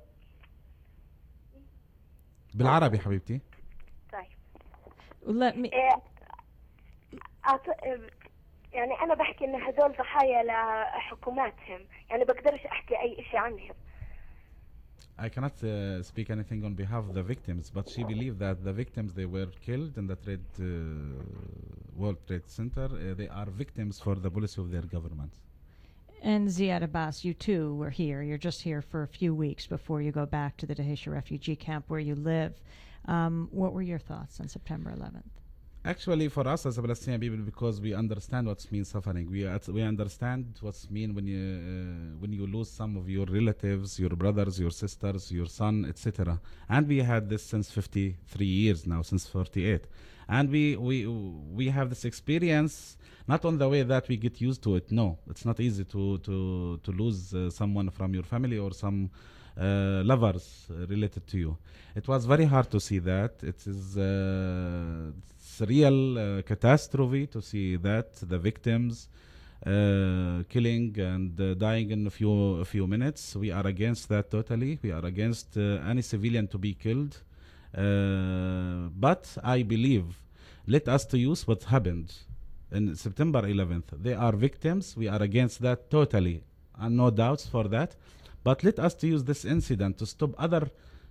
بالعربي حبيبتي. طيب. Let me. Uh, أعط... يعني أنا بحكي إن هذول ضحايا لحكوماتهم، يعني بقدرش أحكي أي إشي عنهم. I cannot uh, speak anything on behalf of the victims, but she believed that the victims they were killed in the trade uh, World Trade Center. Uh, they are victims for the policy of their government. And Ziad Abbas, you too were here. You're just here for a few weeks before you go back to the Dahesh refugee camp where you live. Um, what were your thoughts on September eleventh? Actually, for us as a Palestinian people, because we understand what's mean suffering, we at- we understand what's mean when you uh, when you lose some of your relatives, your brothers, your sisters, your son, et cetera. And we had this since fifty-three years now, since forty-eight, and we we we have this experience. Not on the way that we get used to it. No, it's not easy to to to lose uh, someone from your family or some uh, lovers uh, related to you. It was very hard to see that. It is uh, it's a real uh, catastrophe to see that the victims uh, killing and uh, dying in a few a few minutes. We are against that totally. We are against uh, any civilian to be killed. Uh, but I believe, let us to use what happened in September eleventh. They are victims. We are against that totally, and no doubts for that. But let us to use this incident to stop other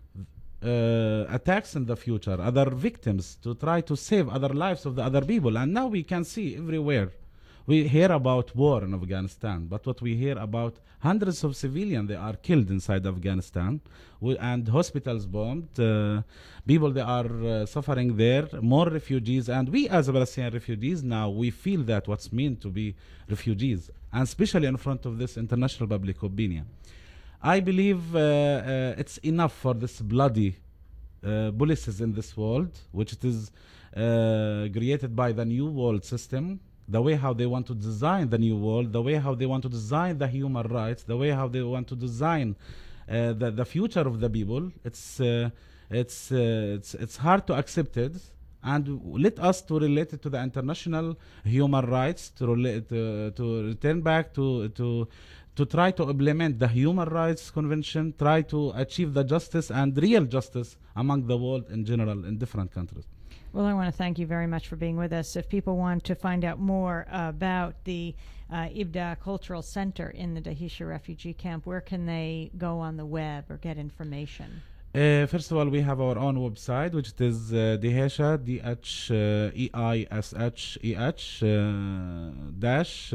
uh, attacks in the future, other victims, to try to save other lives of the other people. And now we can see everywhere. We hear about war in Afghanistan, but what we hear about hundreds of civilians, they are killed inside Afghanistan, we, and hospitals bombed, uh, people they are uh, suffering there, more refugees, and we as Palestinian refugees now, we feel that what's meant to be refugees, and especially in front of this international public opinion. I believe uh, uh, it's enough for this bloody uh, policies in this world, which it is uh, created by the new world system, the way how they want to design the new world, the way how they want to design the human rights, the way how they want to design uh, the, the future of the people. It's, uh, it's, uh, it's, it's hard to accept it. And let us to relate it to the international human rights, to, relate, uh, to return back to, to, to try to implement the Human Rights Convention, try to achieve the justice and real justice among the world in general in different countries. Well, I want to thank you very much for being with us. If people want to find out more uh, about the uh, Ibda Cultural Center in the Dahisha refugee camp, where can they go on the web or get information? Uh, first of all, we have our own website, which is uh, Dahisha, D H E I S H E H dash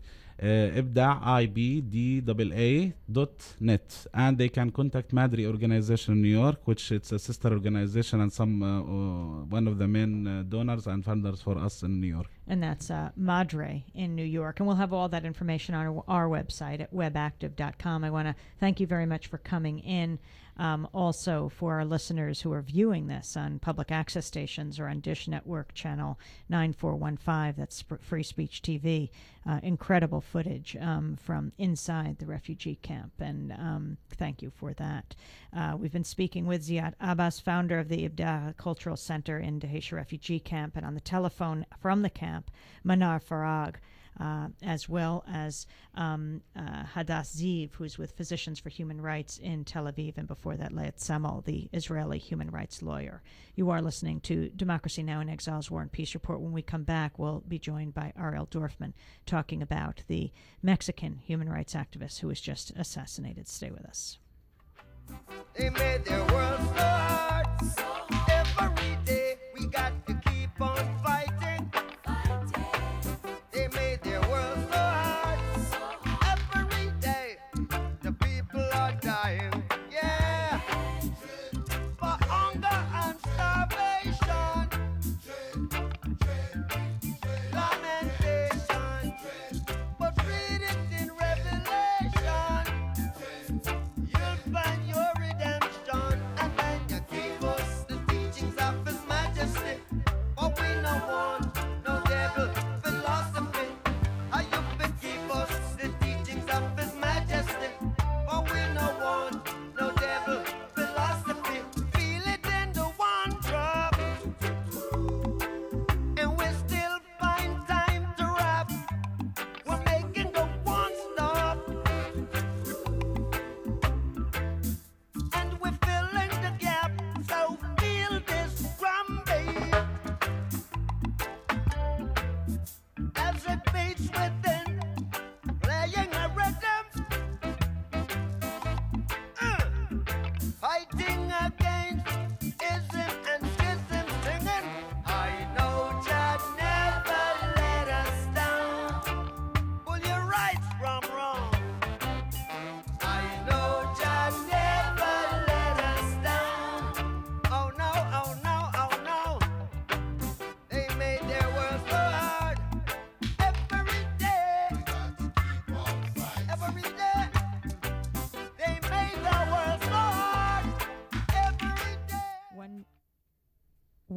Ibda I B D A A dot net, and they can contact Madri organization in New York, which it's a sister organization and some uh, uh, one of the main uh, donors and funders for us in New York. And that's uh, Madre in New York. And we'll have all that information on our, our website at webactive dot com. I want to thank you very much for coming in. Um, also, for our listeners who are viewing this on public access stations or on Dish Network channel nine four one five, that's Sp- Free Speech T V, uh, incredible footage um, from inside the refugee camp, and um, thank you for that. Uh, we've been speaking with Ziad Abbas, founder of the Ibda Cultural Center in Dahisha refugee camp, and on the telephone from the camp, Manar Farag, Uh, as well as um, uh, Hadass Ziv, who's with Physicians for Human Rights in Tel Aviv, and before that, Leah Samol, the Israeli human rights lawyer. You are listening to Democracy Now! In Exile's War and Peace Report. When we come back, we'll be joined by Ariel Dorfman talking about the Mexican human rights activist who was just assassinated. Stay with us. They made their world so hard. Every day we got to keep on fighting. They made their world so hard. Every day the people are dying. Yeah. For hunger and starvation. Lamentation. But read it in Revelation. You'll find your redemption. And when you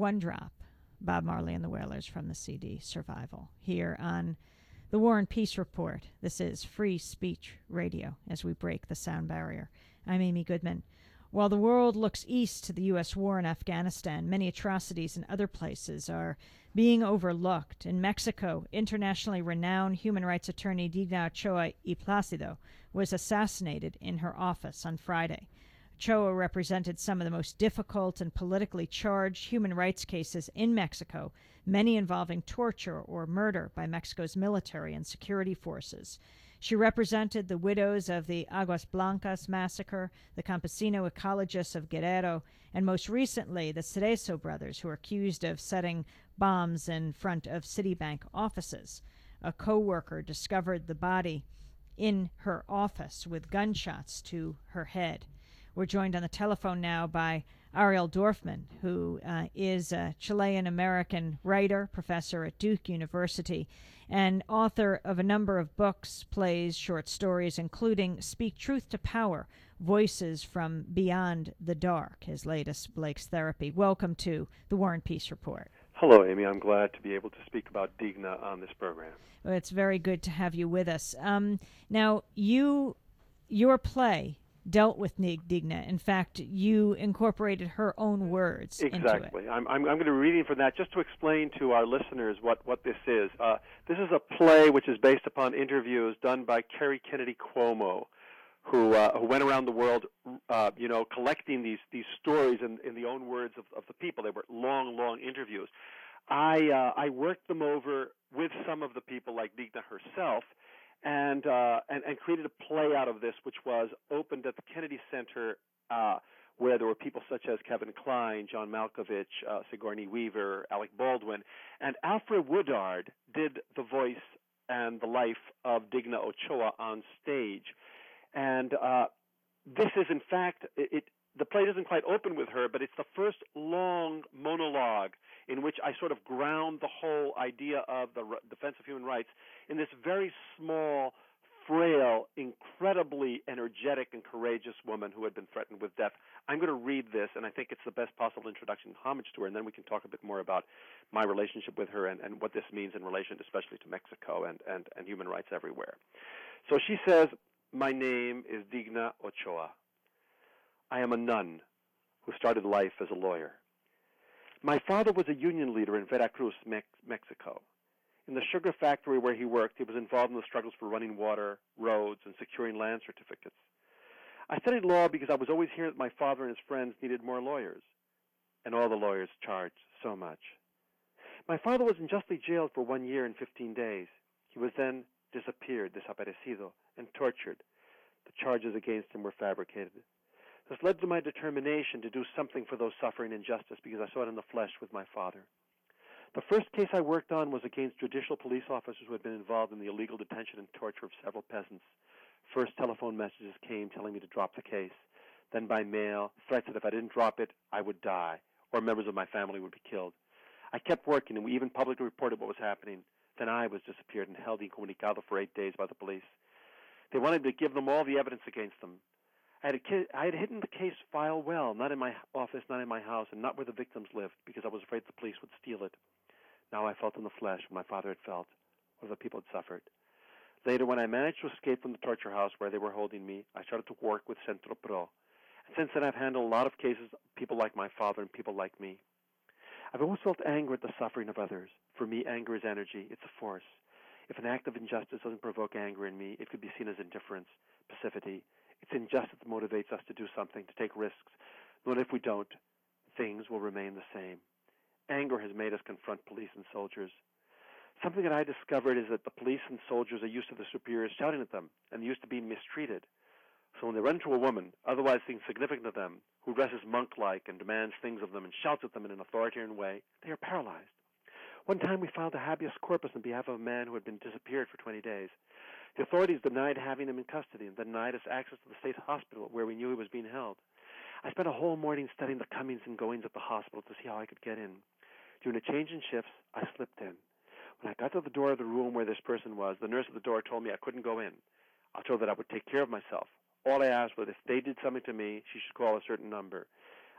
One Drop, Bob Marley and the Wailers from the C D Survival, here on the War and Peace Report. This is Free Speech Radio as we break the sound barrier. I'm Amy Goodman. While the world looks east to the U S war in Afghanistan, many atrocities in other places are being overlooked. In Mexico, internationally renowned human rights attorney Digna Ochoa y Placido was assassinated in her office on Friday. Ochoa represented some of the most difficult and politically charged human rights cases in Mexico, many involving torture or murder by Mexico's military and security forces. She represented the widows of the Aguas Blancas massacre, the campesino ecologists of Guerrero, and most recently the Cerezo brothers, who are accused of setting bombs in front of Citibank offices. A co-worker discovered the body in her office with gunshots to her head. We're joined on the telephone now by Ariel Dorfman, who uh, is a Chilean-American writer, professor at Duke University, and author of a number of books, plays, short stories, including Speak Truth to Power, Voices from Beyond the Dark, his latest Blake's Therapy. Welcome to the War and Peace Report. Hello, Amy. I'm glad to be able to speak about Digna on this program. Well, it's very good to have you with us. Um, now, you, your play dealt with Digna. In fact, you incorporated her own words exactly. into it. Exactly. I'm, I'm, I'm going to be reading from that just to explain to our listeners what, what this is. Uh, this is a play which is based upon interviews done by Kerry Kennedy Cuomo, who uh, who went around the world, uh, you know, collecting these these stories in, in the own words of, of the people. They were long, long interviews. I uh, I worked them over with some of the people, like Digna herself, and, uh, and and created a play out of this, which was opened at the Kennedy Center, uh, where there were people such as Kevin Kline, John Malkovich, uh, Sigourney Weaver, Alec Baldwin, and Alfred Woodard did the voice and the life of Digna Ochoa on stage. And uh, this is, in fact, it, it, the play doesn't quite open with her, but it's the first long monologue in which I sort of ground the whole idea of the r- defense of human rights in this very small, frail, incredibly energetic and courageous woman who had been threatened with death. I'm going to read this, and I think it's the best possible introduction and homage to her, and then we can talk a bit more about my relationship with her and, and what this means in relation especially to Mexico and, and, and human rights everywhere. So she says, "My name is Digna Ochoa. I am a nun who started life as a lawyer. My father was a union leader in Veracruz, Mex- Mexico. In the sugar factory where he worked, he was involved in the struggles for running water, roads, and securing land certificates. I studied law because I was always hearing that my father and his friends needed more lawyers, and all the lawyers charged so much. My father was unjustly jailed for one year and fifteen days. He was then disappeared, desaparecido, and tortured. The charges against him were fabricated. This led to my determination to do something for those suffering injustice because I saw it in the flesh with my father. The first case I worked on was against judicial police officers who had been involved in the illegal detention and torture of several peasants. First telephone messages came telling me to drop the case. Then by mail, threats that if I didn't drop it, I would die, or members of my family would be killed. I kept working, and we even publicly reported what was happening. Then I was disappeared and held incomunicado for eight days by the police. They wanted to give them all the evidence against them. I had, a ki- I had hidden the case file well, not in my office, not in my house, and not where the victims lived, because I was afraid the police would steal it. Now I felt in the flesh what my father had felt, or the people had suffered. Later, when I managed to escape from the torture house where they were holding me, I started to work with Centro Pro. And since then, I've handled a lot of cases of people like my father and people like me. I've always felt anger at the suffering of others. For me, anger is energy. It's a force. If an act of injustice doesn't provoke anger in me, it could be seen as indifference, passivity. It's injustice that motivates us to do something, to take risks. But if we don't, things will remain the same. Anger has made us confront police and soldiers. Something that I discovered is that the police and soldiers are used to the superiors shouting at them and used to being mistreated. So when they run into a woman, otherwise insignificant to them, who dresses monk-like and demands things of them and shouts at them in an authoritarian way, they are paralyzed. One time we filed a habeas corpus on behalf of a man who had been disappeared for twenty days. The authorities denied having him in custody and denied us access to the state hospital where we knew he was being held. I spent a whole morning studying the comings and goings at the hospital to see how I could get in. During a change in shifts, I slipped in. When I got to the door of the room where this person was, the nurse at the door told me I couldn't go in. I told her that I would take care of myself. All I asked was if they did something to me, she should call a certain number.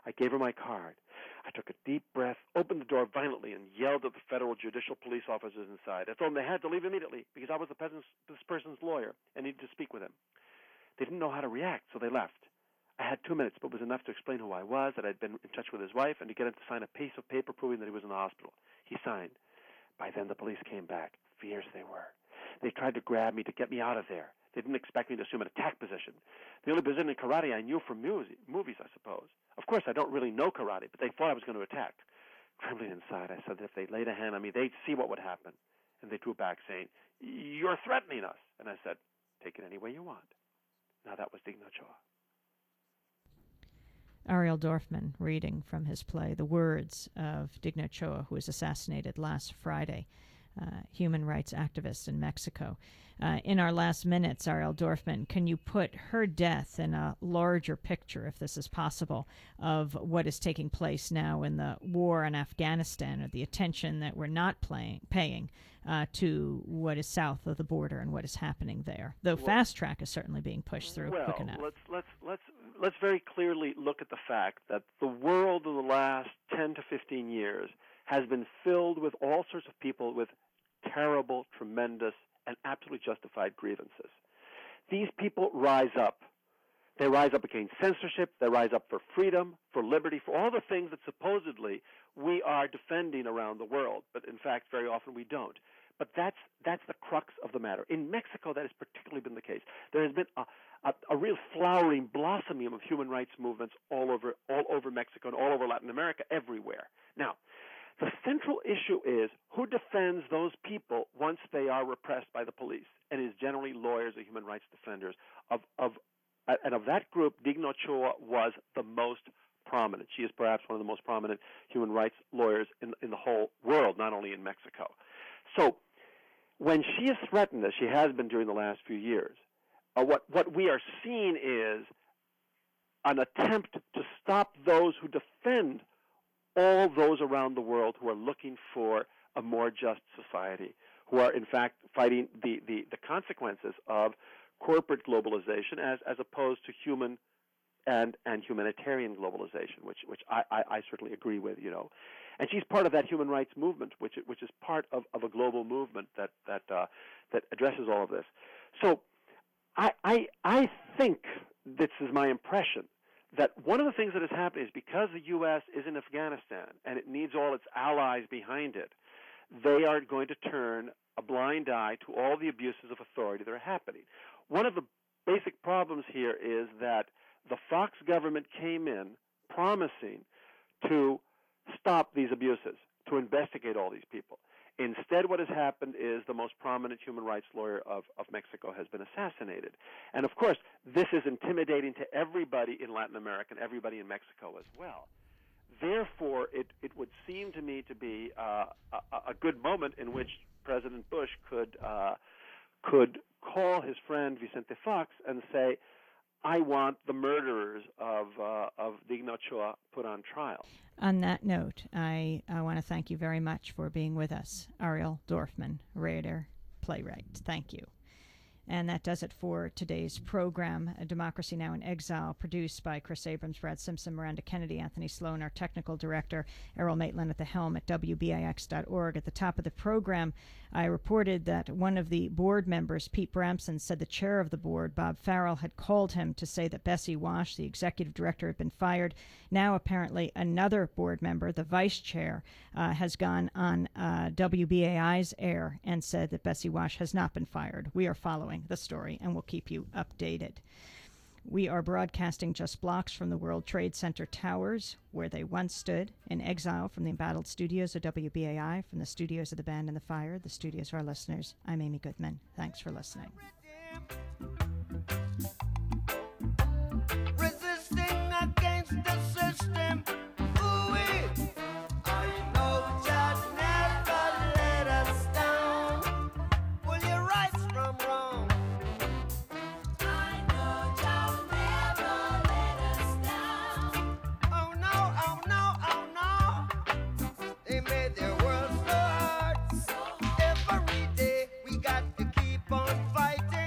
I gave her my card. I took a deep breath, opened the door violently, and yelled at the federal judicial police officers inside. I told them they had to leave immediately because I was the peasant's, this person's lawyer and needed to speak with him. They didn't know how to react, so they left. I had two minutes, but it was enough to explain who I was, that I'd been in touch with his wife, and to get him to sign a piece of paper proving that he was in the hospital. He signed. By then, the police came back. Fierce they were. They tried to grab me to get me out of there. They didn't expect me to assume an attack position. The only position in karate I knew from music, movies, I suppose. Of course, I don't really know karate, but they thought I was going to attack. Trembling inside, I said that if they laid a hand on me, they'd see what would happen. And they drew back, saying, "You're threatening us." And I said, "Take it any way you want." Now that was Digno Choa. Ariel Dorfman reading from his play The Words of Digno Choa, who was assassinated last Friday, uh, human rights activist in Mexico. Uh, in our last minutes, Ariel Dorfman, can you put her death in a larger picture, if this is possible, of what is taking place now in the war in Afghanistan, or the attention that we're not playing, paying uh, to what is south of the border and what is happening there? Though well, fast track is certainly being pushed through well, quick enough. let's let's let's let's very clearly look at the fact that the world in the last ten to fifteen years has been filled with all sorts of people with terrible, tremendous, and absolutely justified grievances. These people rise up. They rise up against censorship. They rise up for freedom, for liberty, for all the things that supposedly we are defending around the world, but in fact, very often we don't. But that's that's the crux of the matter. In Mexico, that has particularly been the case. There has been a, a, a real flowering, blossoming of human rights movements all over all over Mexico and all over Latin America, everywhere. Now, the central issue is who defends those people once they are repressed by the police, and it is generally lawyers or human rights defenders. Of of and of that group, Digno Choa was the most prominent. She is perhaps one of the most prominent human rights lawyers in in the whole world, not only in Mexico. So, when she is threatened, as she has been during the last few years, uh, what what we are seeing is an attempt to stop those who defend all those around the world who are looking for a more just society, who are in fact fighting the, the, the consequences of corporate globalization as, as opposed to human and, and humanitarian globalization, which, which I, I, I certainly agree with, you know. And she's part of that human rights movement, which, which is part of, of a global movement that, that, uh, that addresses all of this. So I, I, I think, this is my impression, that one of the things that has happened is because the U S is in Afghanistan and it needs all its allies behind it, they are going to turn a blind eye to all the abuses of authority that are happening. One of the basic problems here is that the Fox government came in promising to stop these abuses, to investigate all these people. Instead, what has happened is the most prominent human rights lawyer of, of Mexico has been assassinated. And, of course, this is intimidating to everybody in Latin America and everybody in Mexico as well. Therefore, it, it would seem to me to be uh, a, a good moment in which President Bush could, uh, could call his friend Vicente Fox and say, I want the murderers of uh, of Digno Choa put on trial. On that note, I, I want to thank you very much for being with us, Ariel Dorfman, writer, playwright. Thank you. And that does it for today's program, Democracy Now! In Exile, produced by Chris Abrams, Brad Simpson, Miranda Kennedy, Anthony Sloan, our technical director, Errol Maitland at the helm at W B I X dot org. At the top of the program, I reported that one of the board members, Pete Bramson, said the chair of the board, Bob Farrell, had called him to say that Bessie Wash, the executive director, had been fired. Now, apparently, another board member, the vice chair, uh, has gone on uh, W B A I's air and said that Bessie Wash has not been fired. We are following the story and we'll keep you updated. We are broadcasting just blocks from the World Trade Center towers, where they once stood, in exile from the embattled studios of W B A I, from the studios of The Band and the Fire, the studios of our listeners. I'm Amy Goodman. Thanks for listening. Resisting against the system. Ooh-wee. I know just never let us down. Pull your rights from wrong. I know just never let us down. Oh no, oh no, oh no. They made their world so hard. Every day we got to keep on fighting.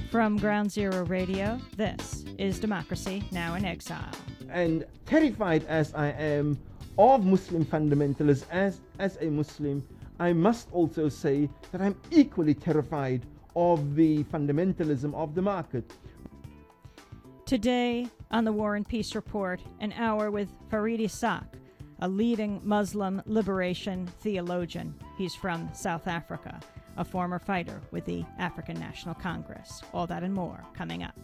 From Ground Zero Radio, this is Democracy Now! In Exile. And terrified as I am of Muslim fundamentalists, as, as a Muslim, I must also say that I'm equally terrified of the fundamentalism of the market. Today on the War and Peace Report, an hour with Fareed Issaaq, a leading Muslim liberation theologian. He's from South Africa, a former fighter with the African National Congress. All that and more coming up.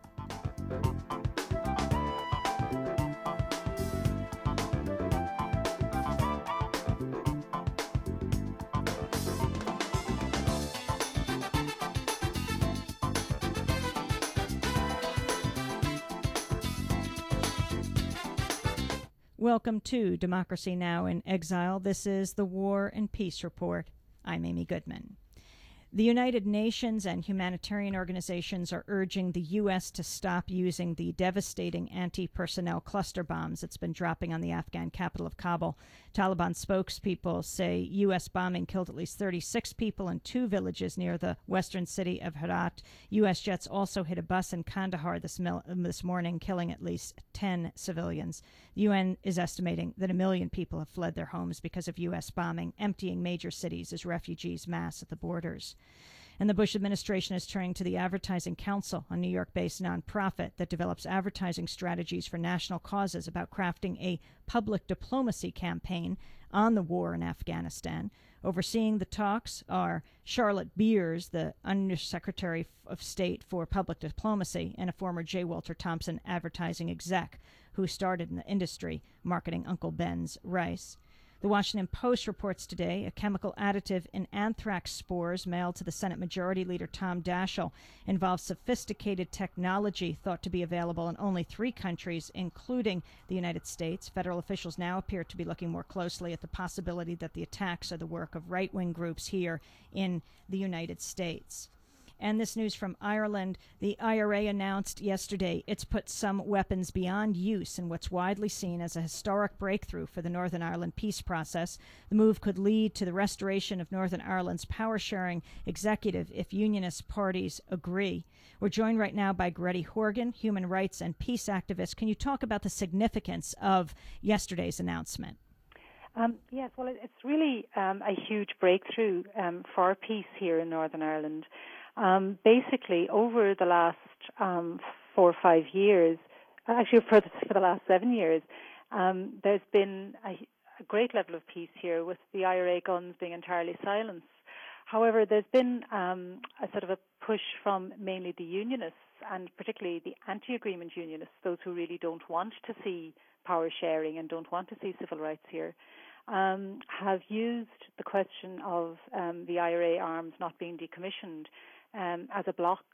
Welcome to Democracy Now! In Exile. This is the War and Peace Report. I'm Amy Goodman. The United Nations and humanitarian organizations are urging the U S to stop using the devastating anti-personnel cluster bombs it's been dropping on the Afghan capital of Kabul. Taliban spokespeople say U S bombing killed at least thirty-six people in two villages near the western city of Herat. U S jets also hit a bus in Kandahar this, mil- this morning, killing at least ten civilians. The U N is estimating that a million people have fled their homes because of U S bombing, emptying major cities as refugees mass at the borders. And the Bush administration is turning to the Advertising Council, a New York-based nonprofit that develops advertising strategies for national causes, about crafting a public diplomacy campaign on the war in Afghanistan. Overseeing the talks are Charlotte Beers, the Undersecretary of State for Public Diplomacy, and a former J. Walter Thompson advertising exec who started in the industry marketing Uncle Ben's rice. The Washington Post reports today a chemical additive in anthrax spores mailed to the Senate Majority Leader Tom Daschle involves sophisticated technology thought to be available in only three countries, including the United States. Federal officials now appear to be looking more closely at the possibility that the attacks are the work of right-wing groups here in the United States. And this news from Ireland. The I R A announced yesterday it's put some weapons beyond use in what's widely seen as a historic breakthrough for the Northern Ireland peace process. The move could lead to the restoration of Northern Ireland's power-sharing executive if unionist parties agree. We're joined right now by Gretty Horgan, human rights and peace activist. Can you talk about the significance of yesterday's announcement? Um, yes, well, it's really um, a huge breakthrough um, for peace here in Northern Ireland. Um, basically, over the last um, four or five years, actually for the, for the last seven years, um, there's been a, a great level of peace here, with the I R A guns being entirely silenced. However, there's been um, a sort of a push from mainly the unionists, and particularly the anti-agreement unionists, those who really don't want to see power sharing and don't want to see civil rights here, um, have used the question of um, the I R A arms not being decommissioned Um, as a block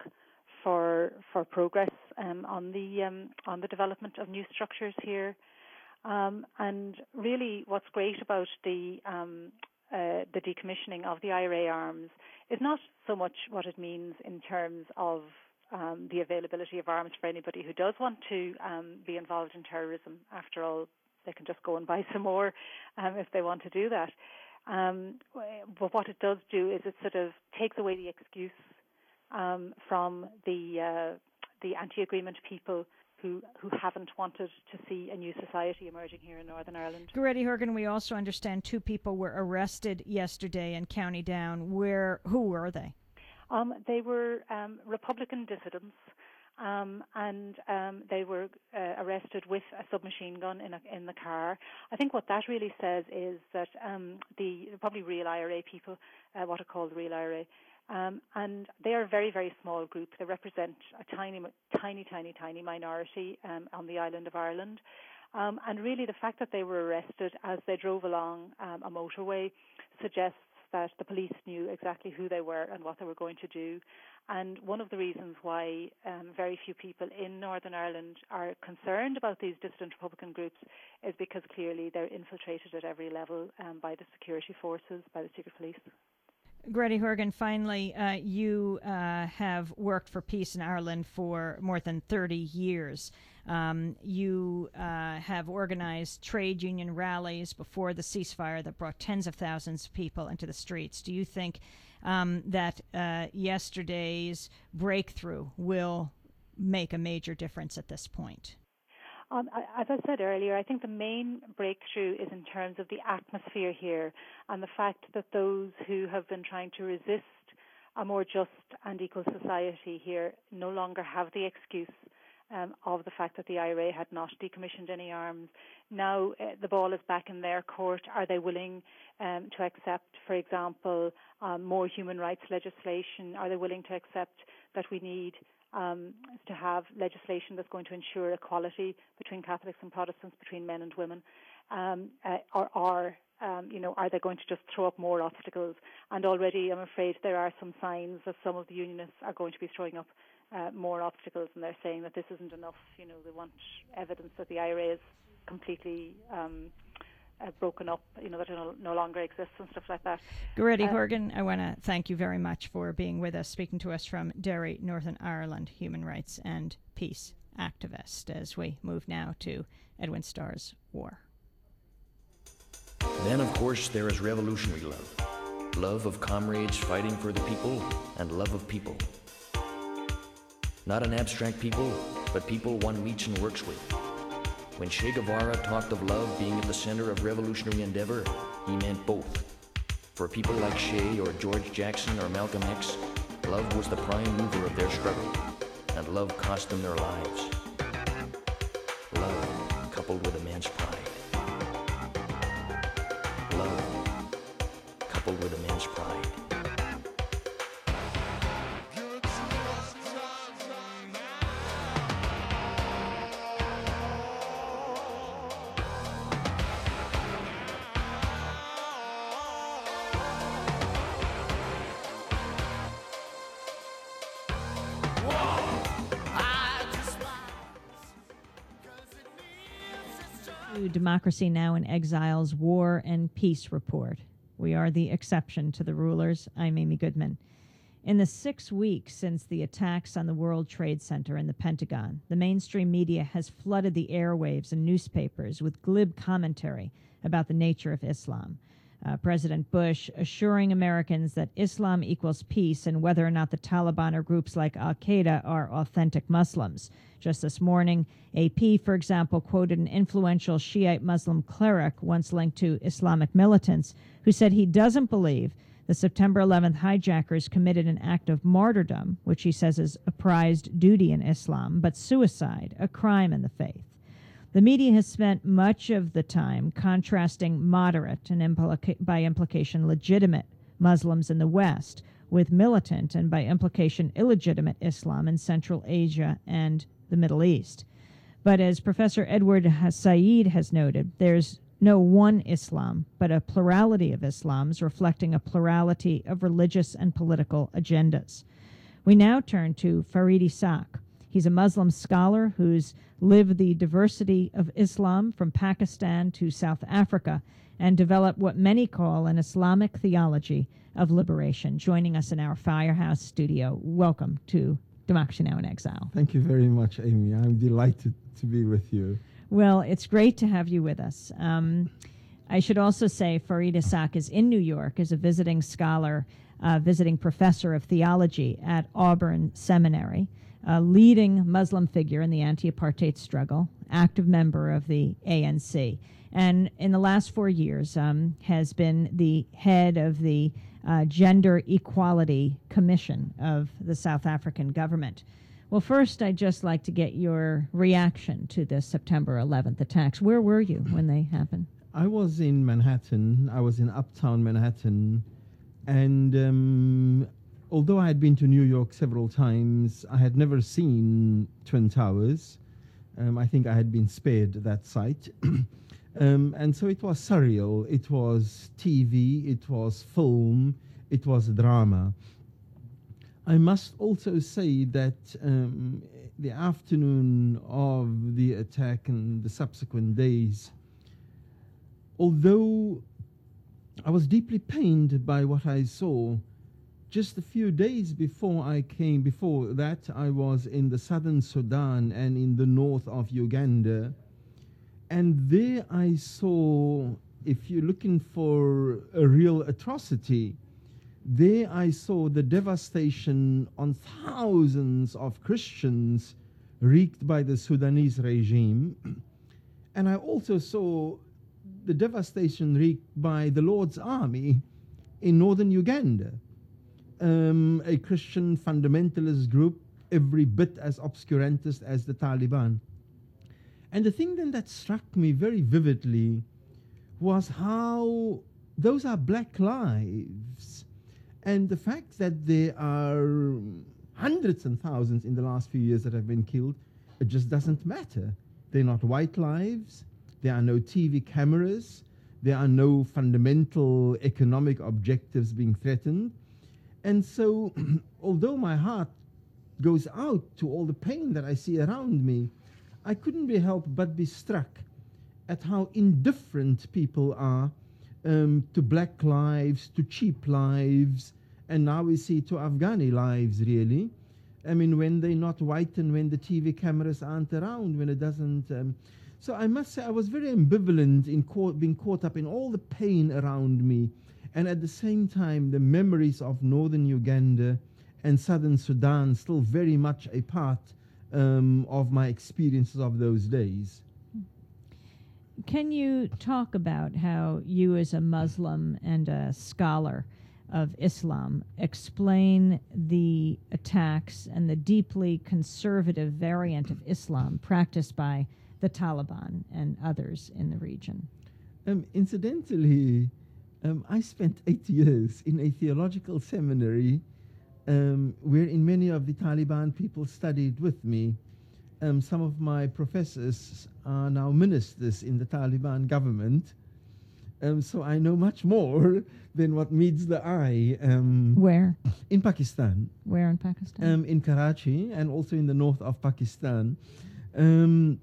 for for progress um, on the um, on the development of new structures here. Um, and really, what's great about the um, uh, the decommissioning of the I R A arms is not so much what it means in terms of um, the availability of arms for anybody who does want to um, be involved in terrorism. After all, they can just go and buy some more um, if they want to do that. Um, but what it does do is it sort of takes away the excuse Um, from the uh, the anti-agreement people who who haven't wanted to see a new society emerging here in Northern Ireland. Gretty Horgan, we also understand two people were arrested yesterday in County Down. Where who were they? Um, they were um, Republican dissidents, um, and um, they were uh, arrested with a submachine gun in a, in the car. I think what that really says is that um, the probably real I R A people, uh, what are called real I R A. Um, and they are a very, very small group. They represent a tiny, tiny, tiny, tiny minority um, on the island of Ireland. Um, and really the fact that they were arrested as they drove along um, a motorway suggests that the police knew exactly who they were and what they were going to do. And one of the reasons why um, very few people in Northern Ireland are concerned about these dissident Republican groups is because clearly they're infiltrated at every level um, by the security forces, by the secret police. Gretty Horgan, finally, uh, you uh, have worked for peace in Ireland for more than thirty years. Um, you uh, have organized trade union rallies before the ceasefire that brought tens of thousands of people into the streets. Do you think um, that uh, yesterday's breakthrough will make a major difference at this point? Um, I- as I said earlier, I think the main breakthrough is in terms of the atmosphere here and the fact that those who have been trying to resist a more just and equal society here no longer have the excuse um, of the fact that the I R A had not decommissioned any arms. Now uh, the ball is back in their court. Are they willing um, to accept, for example, um, more human rights legislation? Are they willing to accept that we need um, to have legislation that's going to ensure equality between Catholics and Protestants, between men and women? Um, uh, or are Um, you know, are they going to just throw up more obstacles? And already, I'm afraid, there are some signs that some of the unionists are going to be throwing up uh, more obstacles, and they're saying that this isn't enough. You know, they want evidence that the I R A is completely um, uh, broken up, you know, that it no, no longer exists and stuff like that. Goretti Uh, Horgan, I want to thank you very much for being with us, speaking to us from Derry, Northern Ireland, human rights and peace activist, as we move now to Edwin Starr's War. Then, of course, there is revolutionary love. Love of comrades fighting for the people, and love of people. Not an abstract people, but people one meets and works with. When Che Guevara talked of love being at the center of revolutionary endeavor, he meant both. For people like Che or George Jackson or Malcolm X, love was the prime mover of their struggle, and love cost them their lives. Love, coupled with immense pride. Love, coupled with immense pride. Democracy Now! In Exile's War and Peace Report. We are the exception to the rulers. I'm Amy Goodman. In the six weeks since the attacks on the World Trade Center and the Pentagon, the mainstream media has flooded the airwaves and newspapers with glib commentary about the nature of Islam. Uh, President Bush assuring Americans that Islam equals peace and whether or not the Taliban or groups like Al-Qaeda are authentic Muslims. Just this morning, A P, for example, quoted an influential Shiite Muslim cleric once linked to Islamic militants who said he doesn't believe the September eleventh hijackers committed an act of martyrdom, which he says is a prized duty in Islam, but suicide, a crime in the faith. The media has spent much of the time contrasting moderate and implica- by implication legitimate Muslims in the West with militant and by implication illegitimate Islam in Central Asia and the Middle East. But as Professor Edward Said has noted, there's no one Islam, but a plurality of Islams reflecting a plurality of religious and political agendas. We now turn to Farid Isaaq. He's a Muslim scholar who's lived the diversity of Islam from Pakistan to South Africa and developed what many call an Islamic theology of liberation. Joining us in our Firehouse studio, welcome to Democracy Now! In Exile. Thank you very much, Amy. I'm delighted to be with you. Well, it's great to have you with us. Um, I should also say Farid Isaaq is in New York as a visiting scholar, uh, visiting professor of theology at Auburn Seminary, a leading Muslim figure in the anti-apartheid struggle, active member of the A N C, and in the last four years um, has been the head of the uh, Gender Equality Commission of the South African government. Well, first, I'd just like to get your reaction to the September eleventh attacks. Where were you when they happened? I was in Manhattan. I was in uptown Manhattan. And um, although I had been to New York several times, I had never seen Twin Towers. Um, I think I had been spared that sight. um, and so it was surreal. It was T V, it was film, it was drama. I must also say that um, the afternoon of the attack and the subsequent days, although I was deeply pained by what I saw, just a few days before I came, before that, I was in the southern Sudan and in the north of Uganda. And there I saw, if you're looking for a real atrocity, there I saw the devastation on thousands of Christians wreaked by the Sudanese regime. And I also saw the devastation wreaked by the Lord's Army in northern Uganda, um, a Christian fundamentalist group every bit as obscurantist as the Taliban. And the thing then that struck me very vividly was how those are black lives. And the fact that there are hundreds and thousands in the last few years that have been killed, it just doesn't matter. They're not white lives. There are no T V cameras. There are no fundamental economic objectives being threatened. And so, although my heart goes out to all the pain that I see around me, I couldn't be helped but be struck at how indifferent people are um, to black lives, to cheap lives, and now we see to Afghani lives, really. I mean, when they're not white and when the T V cameras aren't around, when it doesn't... Um, so I must say I was very ambivalent in caught, being caught up in all the pain around me, and at the same time the memories of northern Uganda and southern Sudan still very much a part um, of my experiences of those days. Can you talk about how you as a Muslim and a scholar of Islam explain the attacks and the deeply conservative variant of Islam practiced by the Taliban and others in the region? Um, incidentally, um, I spent eight years in a theological seminary um, wherein many of the Taliban people studied with me. Um, some of my professors are now ministers in the Taliban government. Um, so I know much more than what meets the eye. Um, Where? In Pakistan. Where in Pakistan? Um, in Karachi and also in the north of Pakistan. Um,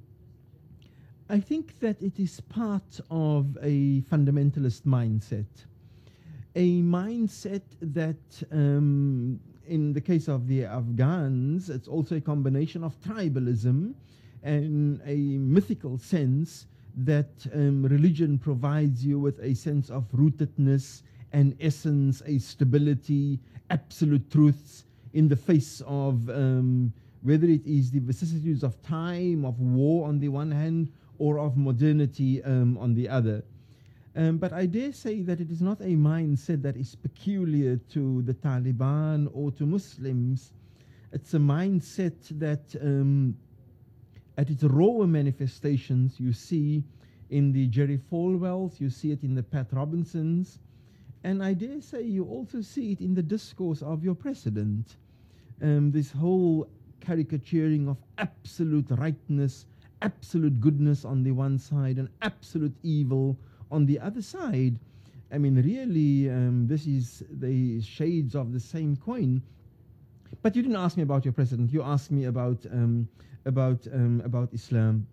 I think that it is part of a fundamentalist mindset. A mindset that, um, in the case of the Afghans, it's also a combination of tribalism and a mythical sense that um, religion provides you with a sense of rootedness and essence, a stability, absolute truths in the face of um, whether it is the vicissitudes of time, of war on the one hand, or of modernity um, on the other. Um, but I dare say that it is not a mindset that is peculiar to the Taliban or to Muslims. It's a mindset that um, at its rawer manifestations you see in the Jerry Falwells, you see it in the Pat Robinsons, and I dare say you also see it in the discourse of your president. Um, this whole caricaturing of absolute rightness, absolute goodness on the one side and absolute evil on the other side. I mean, really, um, this is the shades of the same coin. But you didn't ask me about your president. You asked me about um, about um, about Islam.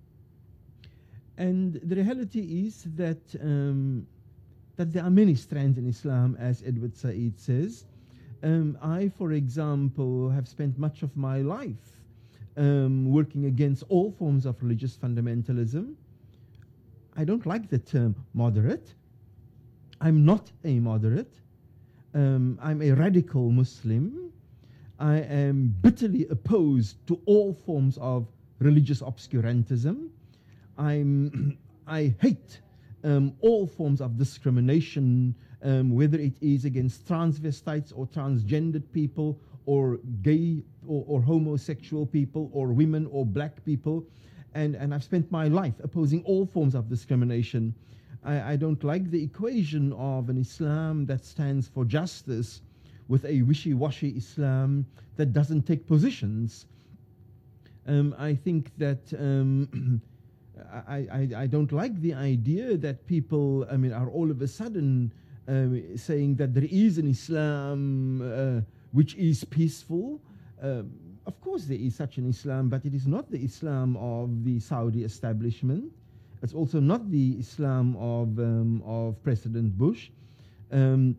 And the reality is that um, that there are many strands in Islam, as Edward Said says. Um, I, for example, have spent much of my life Um, working against all forms of religious fundamentalism. I don't like the term moderate. I'm not a moderate. Um, I'm a radical Muslim. I am bitterly opposed to all forms of religious obscurantism. I'm I hate um, all forms of discrimination, um, whether it is against transvestites or transgendered people, or gay or, or homosexual people, or women or black people. And, and I've spent my life opposing all forms of discrimination. I, I don't like the equation of an Islam that stands for justice with a wishy-washy Islam that doesn't take positions. Um, I think that um, I, I, I don't like the idea that people, I mean, are all of a sudden uh, saying that there is an Islam uh, which is peaceful. Um, of course there is such an Islam, but it is not the Islam of the Saudi establishment. It's also not the Islam of, um, of President Bush. Um,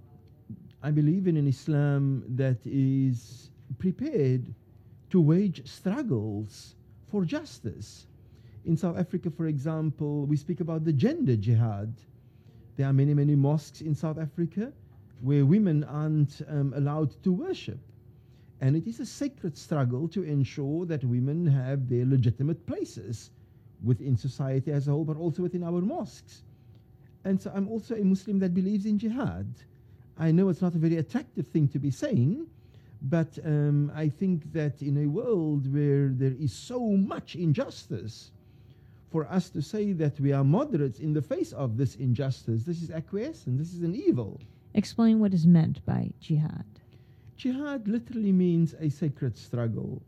I believe in an Islam that is prepared to wage struggles for justice. In South Africa, for example, we speak about the gender jihad. There are many, many mosques in South Africa. where women aren't um, allowed to worship. And it is a sacred struggle to ensure that women have their legitimate places within society as a whole, but also within our mosques. And so I'm also a Muslim that believes in jihad. I know it's not a very attractive thing to be saying, but um, I think that in a world where there is so much injustice, for us to say that we are moderates in the face of this injustice, this is acquiescence, this is an evil. Explain what is meant by jihad. Jihad literally means a sacred struggle.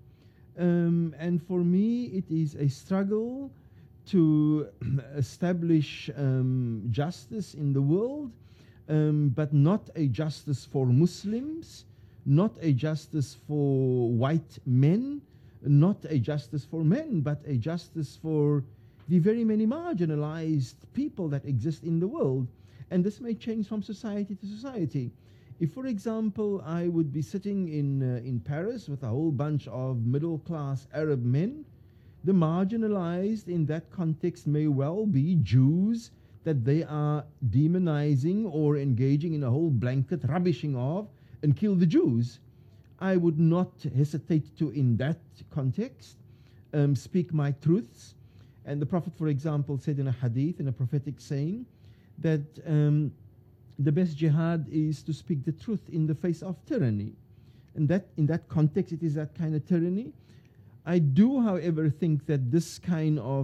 um, and for me, it is a struggle to establish um, justice in the world, um, but not a justice for Muslims, not a justice for white men, not a justice for men, but a justice for the very many marginalized people that exist in the world. And this may change from society to society. If, for example, I would be sitting in, uh, in Paris with a whole bunch of middle-class Arab men, the marginalized in that context may well be Jews that they are demonizing or engaging in a whole blanket rubbishing of and kill the Jews. I would not hesitate to, in that context, um, speak my truths. And the Prophet, for example, said in a hadith, in a prophetic saying, that um, the best jihad is to speak the truth in the face of tyranny. And that, in that context, it is that kind of tyranny. I do, however, think that this kind of,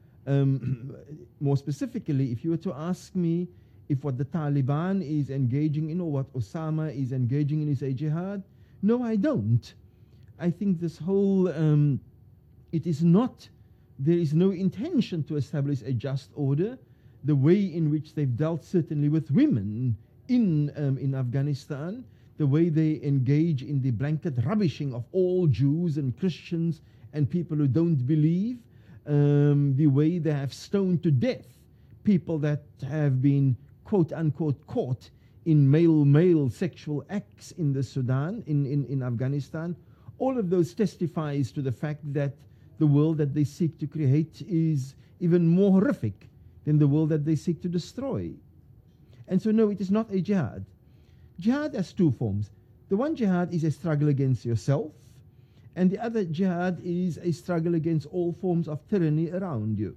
um, more specifically, if you were to ask me if what the Taliban is engaging in or what Osama is engaging in is a jihad, no, I don't. I think this whole, um, it is not, there is no intention to establish a just order. The way in which they've dealt certainly with women in, um, in Afghanistan, the way they engage in the blanket rubbishing of all Jews and Christians and people who don't believe, um, the way they have stoned to death people that have been quote-unquote caught in male-male sexual acts in the Sudan, in, in, in Afghanistan, all of those testifies to the fact that the world that they seek to create is even more horrific than the world that they seek to destroy. And so no, it is not a jihad. Jihad has two forms. The one jihad is a struggle against yourself, and the other jihad is a struggle against all forms of tyranny around you.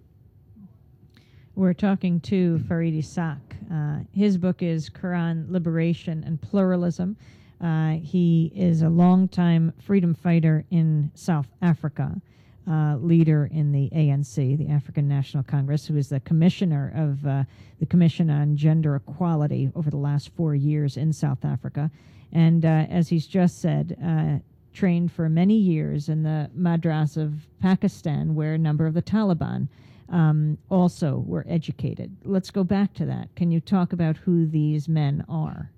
We're talking to Farid Issac. Uh, his book is Quran, Liberation, and Pluralism. Uh, he is a longtime freedom fighter in South Africa, uh, leader in the A N C, the African National Congress, who is the commissioner of uh, the Commission on Gender Equality over the last four years in South Africa. And uh, as he's just said, uh, trained for many years in the Madras of Pakistan, where a number of the Taliban Um, also were educated. Let's go back to that. Can you talk about who these men are?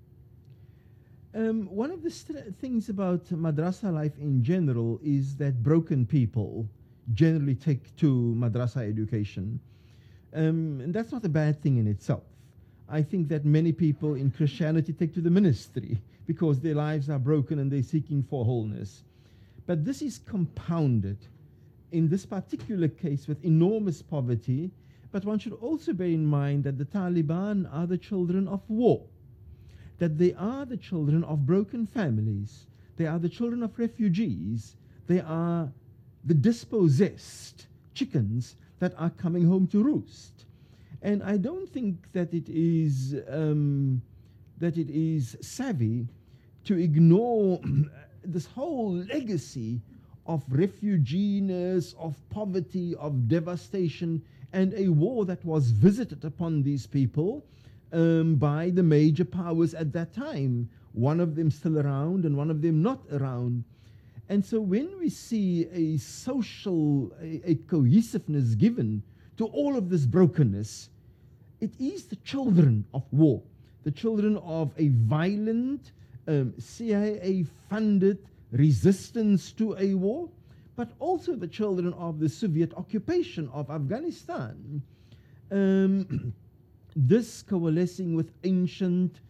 Um, one of the st- things about madrasa life in general is that broken people generally take to madrasa education. Um, and that's not a bad thing in itself. I think that many people in Christianity take to the ministry because their lives are broken and they're seeking for wholeness. But this is compounded in this particular case with enormous poverty, but one should also bear in mind that the Taliban are the children of war, that they are the children of broken families, they are the children of refugees, they are the dispossessed chickens that are coming home to roost. And I don't think that it is, um, that it is savvy to ignore this whole legacy of refuginess, of poverty, of devastation, and a war that was visited upon these people um, by the major powers at that time, one of them still around and one of them not around. And so when we see a social, a, a cohesiveness given to all of this brokenness, it is the children of war, the children of a violent, um, C I A-funded resistance to a war, but also the children of the Soviet occupation of Afghanistan. Um, this coalescing with ancient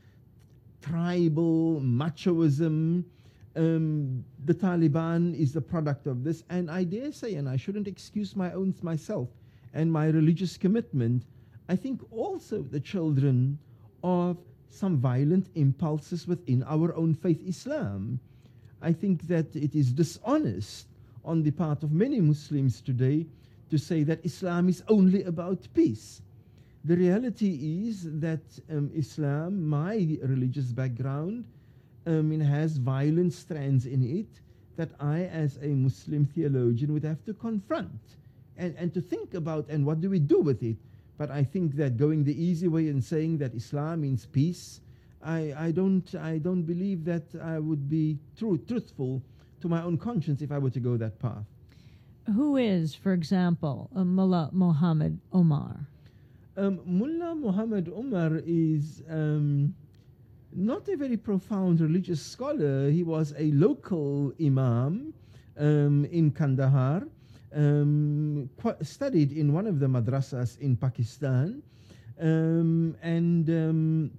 tribal machoism, um, the Taliban is the product of this, and I dare say, and I shouldn't excuse my own myself and my religious commitment, I think also the children of some violent impulses within our own faith, Islam. I think that it is dishonest on the part of many Muslims today to say that Islam is only about peace. The reality is that um, Islam, my religious background, um, it has violent strands in it that I, as a Muslim theologian, would have to confront and, and to think about, and what do we do with it? But I think that going the easy way and saying that Islam means peace, I, I, don't, I don't believe that I would be true, truthful to my own conscience if I were to go that path. Who is, for example, uh, Mullah Muhammad Omar? Um, Mullah Muhammad Omar is um, not a very profound religious scholar. He was a local imam um, in Kandahar, um, studied in one of the madrasas in Pakistan, um, and um,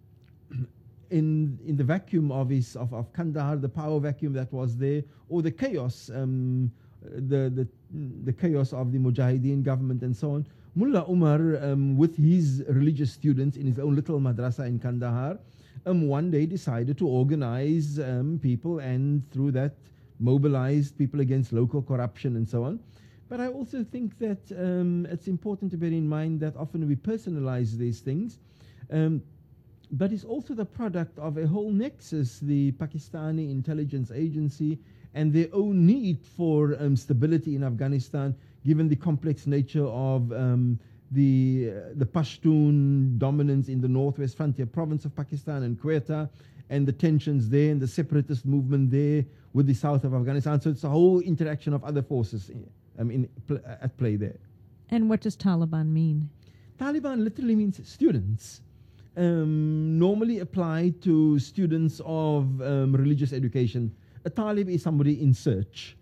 in in the vacuum of his of, of Kandahar, the power vacuum that was there, or the chaos, um, the the the chaos of the Mujahideen government and so on. Mullah Umar, um, with his religious students in his own little madrasa in Kandahar, um, one day decided to organize um, people, and through that mobilized people against local corruption and so on. But I also think that um, it's important to bear in mind that often we personalize these things, um, but it's also the product of a whole nexus, the Pakistani intelligence agency and their own need for um, stability in Afghanistan, given the complex nature of um, the, uh, the Pashtun dominance in the northwest frontier province of Pakistan and Quetta, and the tensions there and the separatist movement there with the south of Afghanistan. So it's a whole interaction of other forces in, um, in pl at play there. And what does Taliban mean? Taliban literally means students. Um, normally applied to students of um, religious education. A Talib is somebody in search.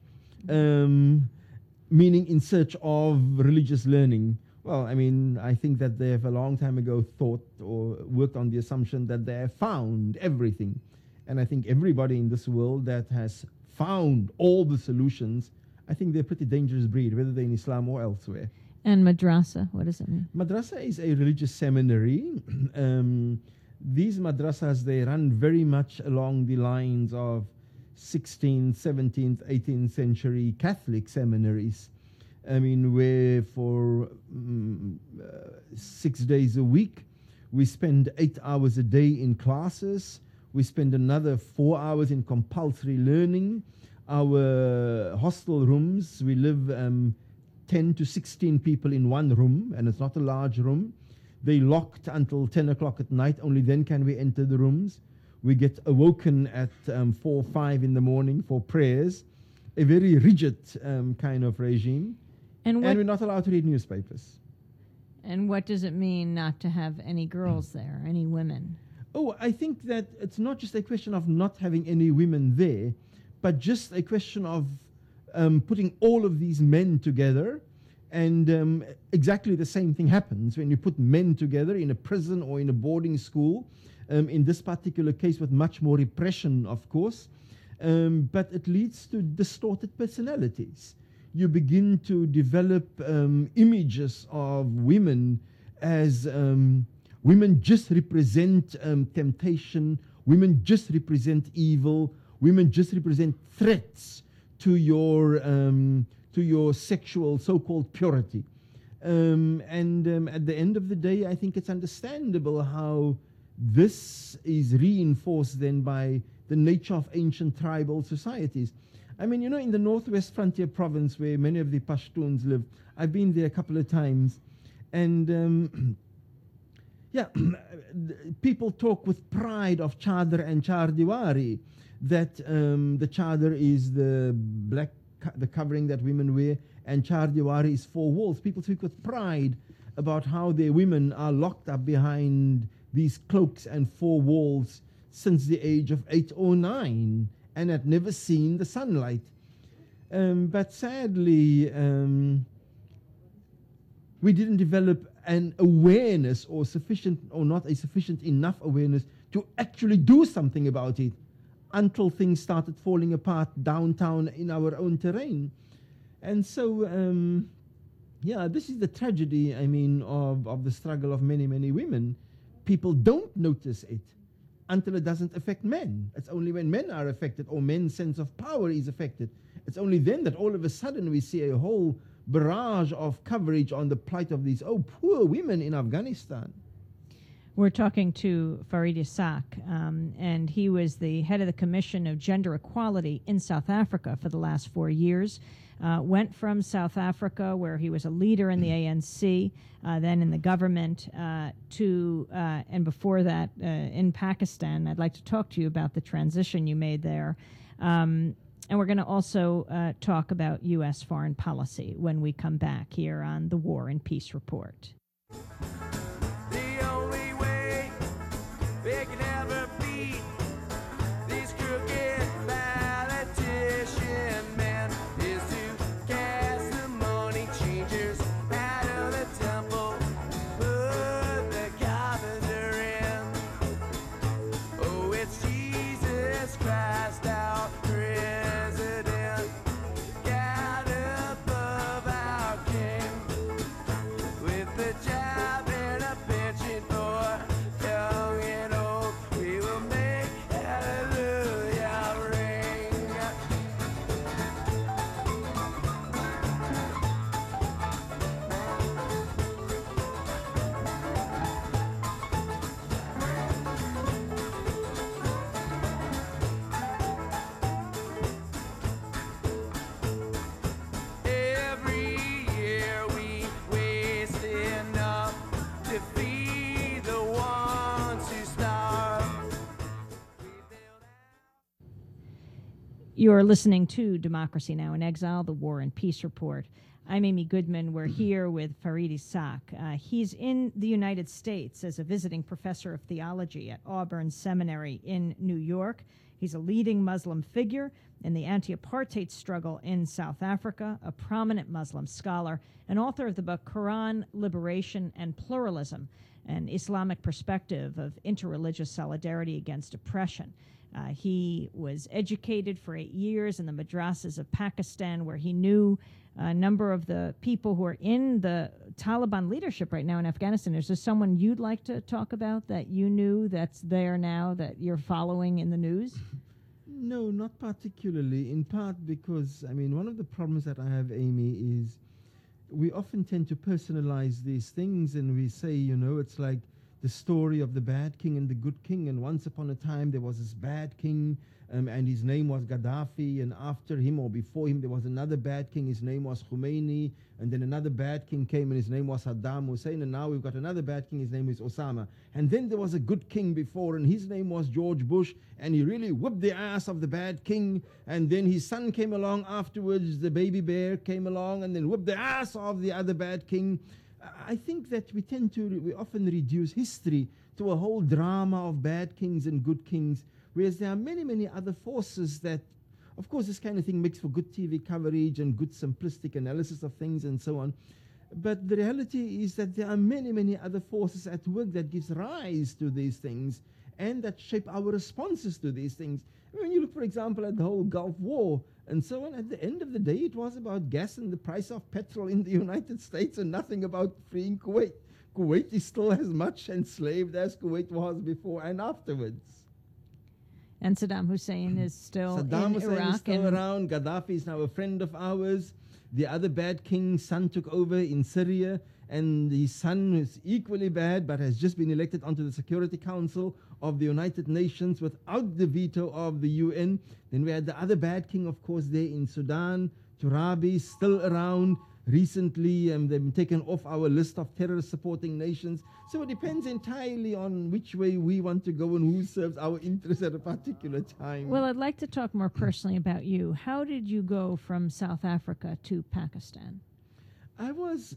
Um, meaning in search of religious learning. Well, I mean, I think that they have a long time ago thought or worked on the assumption that they have found everything. And I think everybody in this world that has found all the solutions, I think they're a pretty dangerous breed, whether they're in Islam or elsewhere. And madrasa, what does it mean? Madrasa is a religious seminary. um, these madrasas, they run very much along the lines of sixteenth, seventeenth, eighteenth century Catholic seminaries. I mean, where for um, uh, six days a week, we spend eight hours a day in classes. We spend another four hours in compulsory learning. Our hostel rooms, we live um, ten to sixteen people in one room, and it's not a large room. They locked until ten o'clock at night. Only then can we enter the rooms. We get awoken at um, four, five in the morning for prayers, a very rigid um, kind of regime. And, and we're not allowed to read newspapers. And what does it mean not to have any girls there, any women? Oh, I think that it's not just a question of not having any women there, but just a question of um, putting all of these men together. And um, exactly the same thing happens when you put men together in a prison or in a boarding school. Um, in this particular case with much more repression, of course, um, but it leads to distorted personalities. You begin to develop um, images of women as um, women just represent um, temptation, women just represent evil, women just represent threats to your, um, to your sexual so-called purity. Um, and um, at the end of the day, I think it's understandable how this is reinforced then by the nature of ancient tribal societies. I mean, you know, in the northwest frontier province where many of the Pashtuns live, I've been there a couple of times, and um, yeah, people talk with pride of chadar and chardiwari, that um, the chadar is the black, co the covering that women wear, and chardiwari is four walls. People speak with pride about how their women are locked up behind these cloaks and four walls since the age of eight or nine and had never seen the sunlight. Um, but sadly, um, we didn't develop an awareness or sufficient or not a sufficient enough awareness to actually do something about it until things started falling apart downtown in our own terrain. And so, um, yeah, this is the tragedy, I mean, of, of the struggle of many, many women. people don't notice it until it doesn't affect men. It's only when men are affected or men's sense of power is affected. It's only then that all of a sudden we see a whole barrage of coverage on the plight of these, oh, poor women in Afghanistan. We're talking to Farid Isaac, um, and he was the head of the Commission of Gender Equality in South Africa for the last four years. Uh, went from South Africa, where he was a leader in the A N C, uh, then in the government, uh, to, uh, and before that, uh, in Pakistan. I'd like to talk to you about the transition you made there. Um, and we're going to also uh, talk about U S foreign policy when we come back here on the War and Peace Report. The only way they can ever beat these crooked politician men is to cast the money changers out of the temple, put the carpenter in. Oh, it's Jesus Christ, our president, God above our king, with the job and a pension for young and old. We will make hallelujah ring. Every year we waste enough to feed the ones who starve. You're listening to Democracy Now! In Exile, the War and Peace Report. I'm Amy Goodman. We're here with Farid Isaac. Uh, he's in the United States as a visiting professor of theology at Auburn Seminary in New York. He's a leading Muslim figure in the anti-apartheid struggle in South Africa, a prominent Muslim scholar, and author of the book Quran, Liberation, and Pluralism, an Islamic perspective of interreligious solidarity against oppression. Uh, he was educated for eight years in the madrasas of Pakistan, where he knew a number of the people who are in the Taliban leadership right now in Afghanistan. Is there someone you'd like to talk about that you knew that's there now that you're following in the news? No, not particularly, in part because, I mean, one of the problems that I have, Amy, is we often tend to personalize these things, and we say, you know, it's like the story of the bad king and the good king, and once upon a time there was this bad king, um, and his name was Gaddafi, and after him or before him there was another bad king, his name was Khomeini, and then another bad king came and his name was Saddam Hussein, and now we've got another bad king, his name is Osama. And then there was a good king before, and his name was George Bush, and he really whipped the ass of the bad king, and then his son came along afterwards, the baby bear came along, and then whipped the ass of the other bad king. I think that we tend to, we often reduce history to a whole drama of bad kings and good kings, whereas there are many, many other forces that, of course, this kind of thing makes for good T V coverage and good simplistic analysis of things and so on. But the reality is that there are many, many other forces at work that gives rise to these things and that shape our responses to these things. When you look, for example, at the whole Gulf War and so on, at the end of the day, it was about gas and the price of petrol in the United States and nothing about freeing Kuwait. Kuwait is still as much enslaved as Kuwait was before and afterwards. And Saddam Hussein is still Saddam in Hussein Iraq. is still and around. Gaddafi is now a friend of ours. The other bad king's son took over in Syria, and his son is equally bad, but has just been elected onto the Security Council of the United Nations without the veto of the U N. Then we had the other bad king, of course, there in Sudan. Turabi, still around. Recently, um, they've been taken off our list of terrorist supporting nations. So it depends entirely on which way we want to go and who serves our interests at a particular time. Well, I'd like to talk more personally about you. How did you go from South Africa to Pakistan? I was,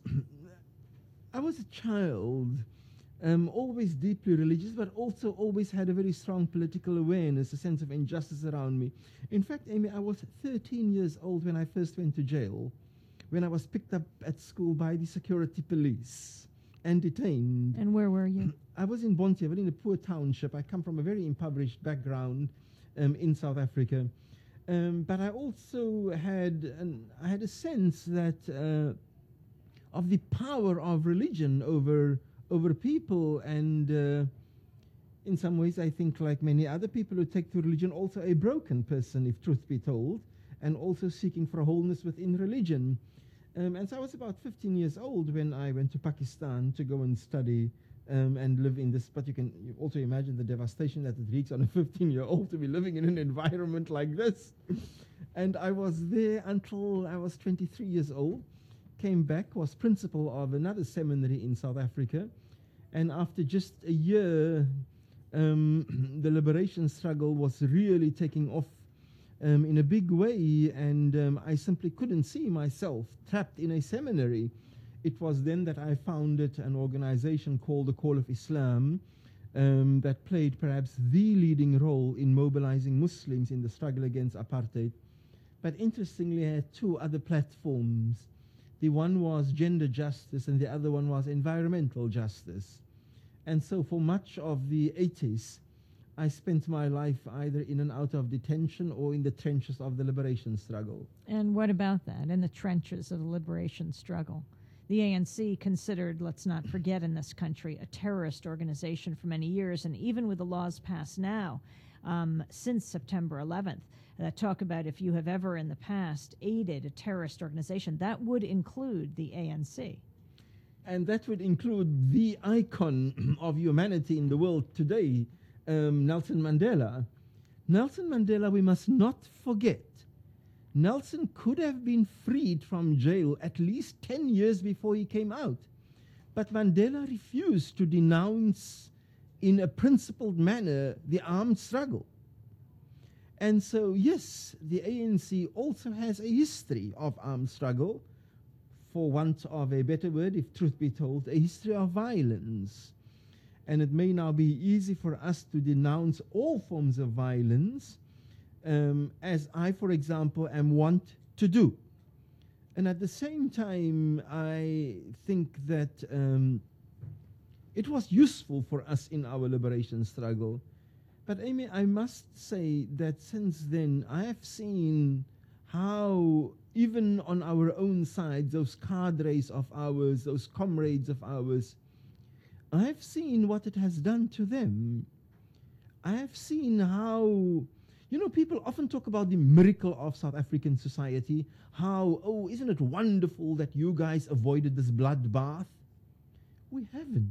I was a child, um, always deeply religious, but also always had a very strong political awareness, a sense of injustice around me. In fact, Amy, I was thirteen years old when I first went to jail, when I was picked up at school by the security police and detained. And where were you? I was in Bonteheuwel, in a poor township. I come from a very impoverished background um, in South Africa. Um, but I also had an, I had a sense that uh, of the power of religion over over people, and uh, in some ways, I think, like many other people who take to religion, also a broken person, if truth be told, and also seeking for wholeness within religion. Um, and so I was about fifteen years old when I went to Pakistan to go and study um, and live in this. But you can you also imagine the devastation that it wreaks on a fifteen-year-old to be living in an environment like this. And I was there until I was twenty-three years old, came back, was principal of another seminary in South Africa, and after just a year, um, the liberation struggle was really taking off um, in a big way, and um, I simply couldn't see myself trapped in a seminary. It was then that I founded an organization called the Call of Islam, um, that played perhaps the leading role in mobilizing Muslims in the struggle against apartheid. But interestingly, I had two other platforms. The one was gender justice and the other one was environmental justice. And so for much of the eighties, I spent my life either in and out of detention or in the trenches of the liberation struggle. And what about that, in the trenches of the liberation struggle? The A N C considered, let's not forget in this country, a terrorist organization for many years, and even with the laws passed now, um, since September eleventh, that talk about if you have ever in the past aided a terrorist organization, that would include the A N C. And that would include the icon of humanity in the world today, um, Nelson Mandela. Nelson Mandela, we must not forget, Nelson could have been freed from jail at least ten years before he came out. But Mandela refused to denounce in a principled manner the armed struggle. And so, yes, the A N C also has a history of armed struggle, for want of a better word, if truth be told, a history of violence. And it may now be easy for us to denounce all forms of violence, um, as I, for example, am wont to do. And at the same time, I think that um, it was useful for us in our liberation struggle. But Amy, I must say that since then, I have seen how even on our own side, those cadres of ours, those comrades of ours, I have seen what it has done to them. I have seen how, you know, people often talk about the miracle of South African society, how, oh, isn't it wonderful that you guys avoided this bloodbath? We haven't.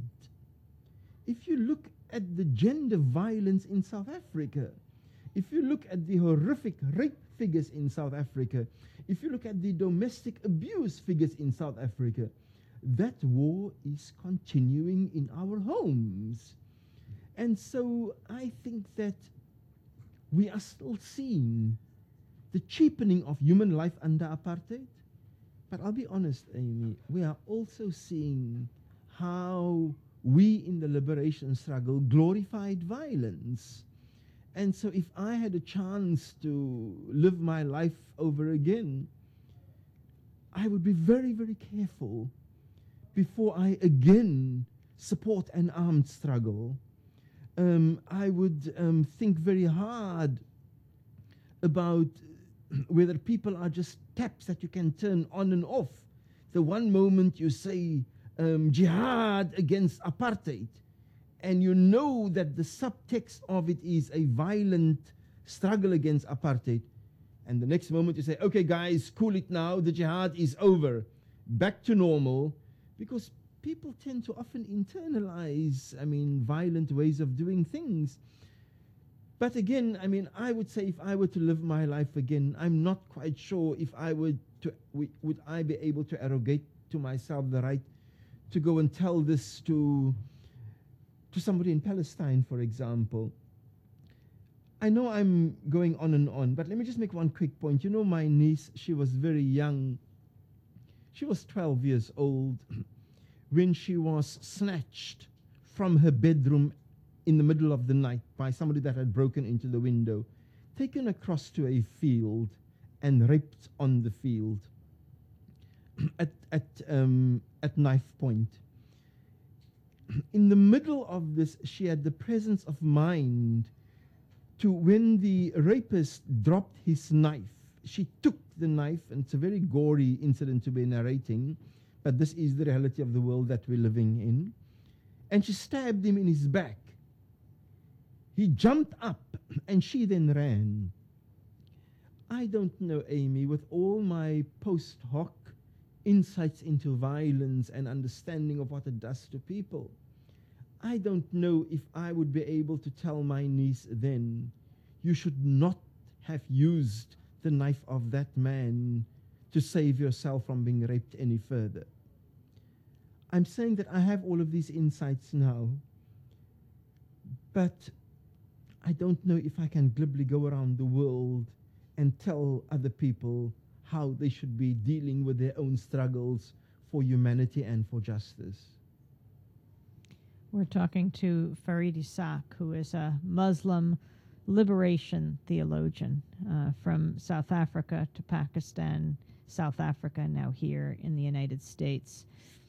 If you look at the gender violence in South Africa, if you look at the horrific rape figures in South Africa, if you look at the domestic abuse figures in South Africa, that war is continuing in our homes. And so I think that we are still seeing the cheapening of human life under apartheid. But I'll be honest, Amy, we are also seeing how we in the liberation struggle glorified violence. And so if I had a chance to live my life over again, I would be very, very careful before I again support an armed struggle. Um, I would um, think very hard about whether people are just taps that you can turn on and off. The one moment you say um, jihad against apartheid, and you know that the subtext of it is a violent struggle against apartheid, and the next moment you say, okay guys, cool it now, the jihad is over, back to normal, because people tend to often internalize, I mean, violent ways of doing things. But again, I mean, I would say if I were to live my life again, I'm not quite sure if I would, to, would I be able to arrogate to myself the right to go and tell this to, to somebody in Palestine, for example. I know I'm going on and on, but let me just make one quick point. You know, my niece, she was very young. She was twelve years old when she was snatched from her bedroom in the middle of the night by somebody that had broken into the window, taken across to a field and raped on the field at, at, um, at knife point. In the middle of this, she had the presence of mind to, when the rapist dropped his knife, she took the knife, and it's a very gory incident to be narrating, but this is the reality of the world that we're living in, and she stabbed him in his back. He jumped up and she then ran. I don't know, Amy, with all my post hoc insights into violence and understanding of what it does to people, I don't know if I would be able to tell my niece then, you should not have used the knife of that man to save yourself from being raped any further. I'm saying that I have all of these insights now, but I don't know if I can glibly go around the world and tell other people how they should be dealing with their own struggles for humanity and for justice. We're talking to Farid Isaaq, who is a Muslim liberation theologian uh, from South Africa to Pakistan, South Africa, now here in the United States.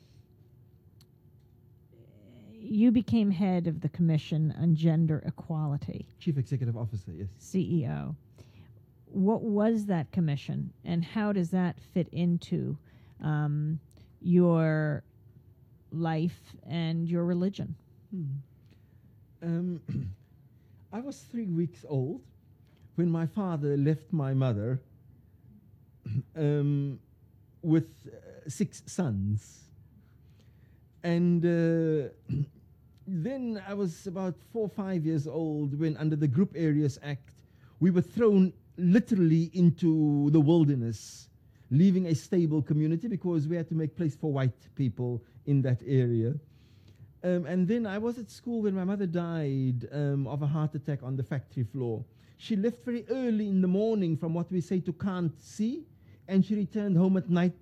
You became head of the Commission on Gender Equality. Chief Executive Officer, yes. C E O. What was that commission, and how does that fit into um, your life and your religion? Hmm. Um, I was three weeks old when my father left my mother um, with uh, six sons. And uh, then I was about four or five years old when, under the Group Areas Act, we were thrown literally into the wilderness, leaving a stable community because we had to make place for white people in that area. Um, and then I was at school when my mother died um, of a heart attack on the factory floor. She left very early in the morning from what we say to can't see, and she returned home at night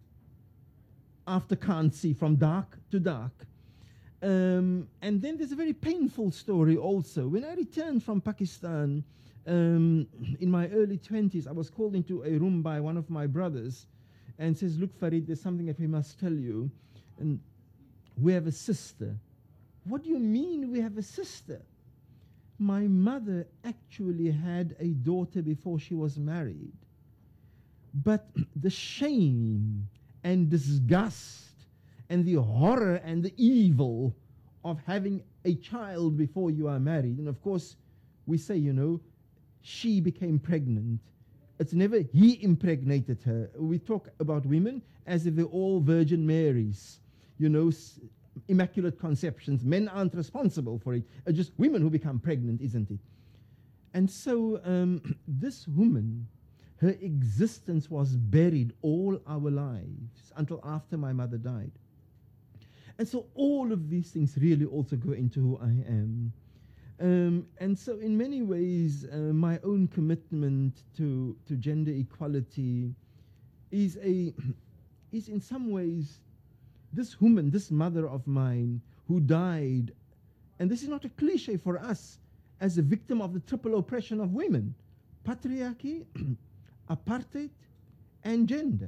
after can't see, from dark to dark. Um, and then there's a very painful story also. When I returned from Pakistan um, in my early twenties, I was called into a room by one of my brothers and says, look, Farid, there's something that we must tell you. And we have a sister. What do you mean we have a sister? My mother actually had a daughter before she was married. But the shame and disgust and the horror and the evil of having a child before you are married, and of course we say, you know, she became pregnant. It's never he impregnated her. We talk about women as if they're all Virgin Marys, you know, s immaculate conceptions. Men aren't responsible for it. It's just women who become pregnant, isn't it? And so um, this woman, her existence was buried all our lives until after my mother died. And so all of these things really also go into who I am. Um, and so in many ways, uh, my own commitment to, to gender equality is, a, is in some ways this woman, this mother of mine who died, and this is not a cliche for us, as a victim of the triple oppression of women: patriarchy, apartheid, and gender.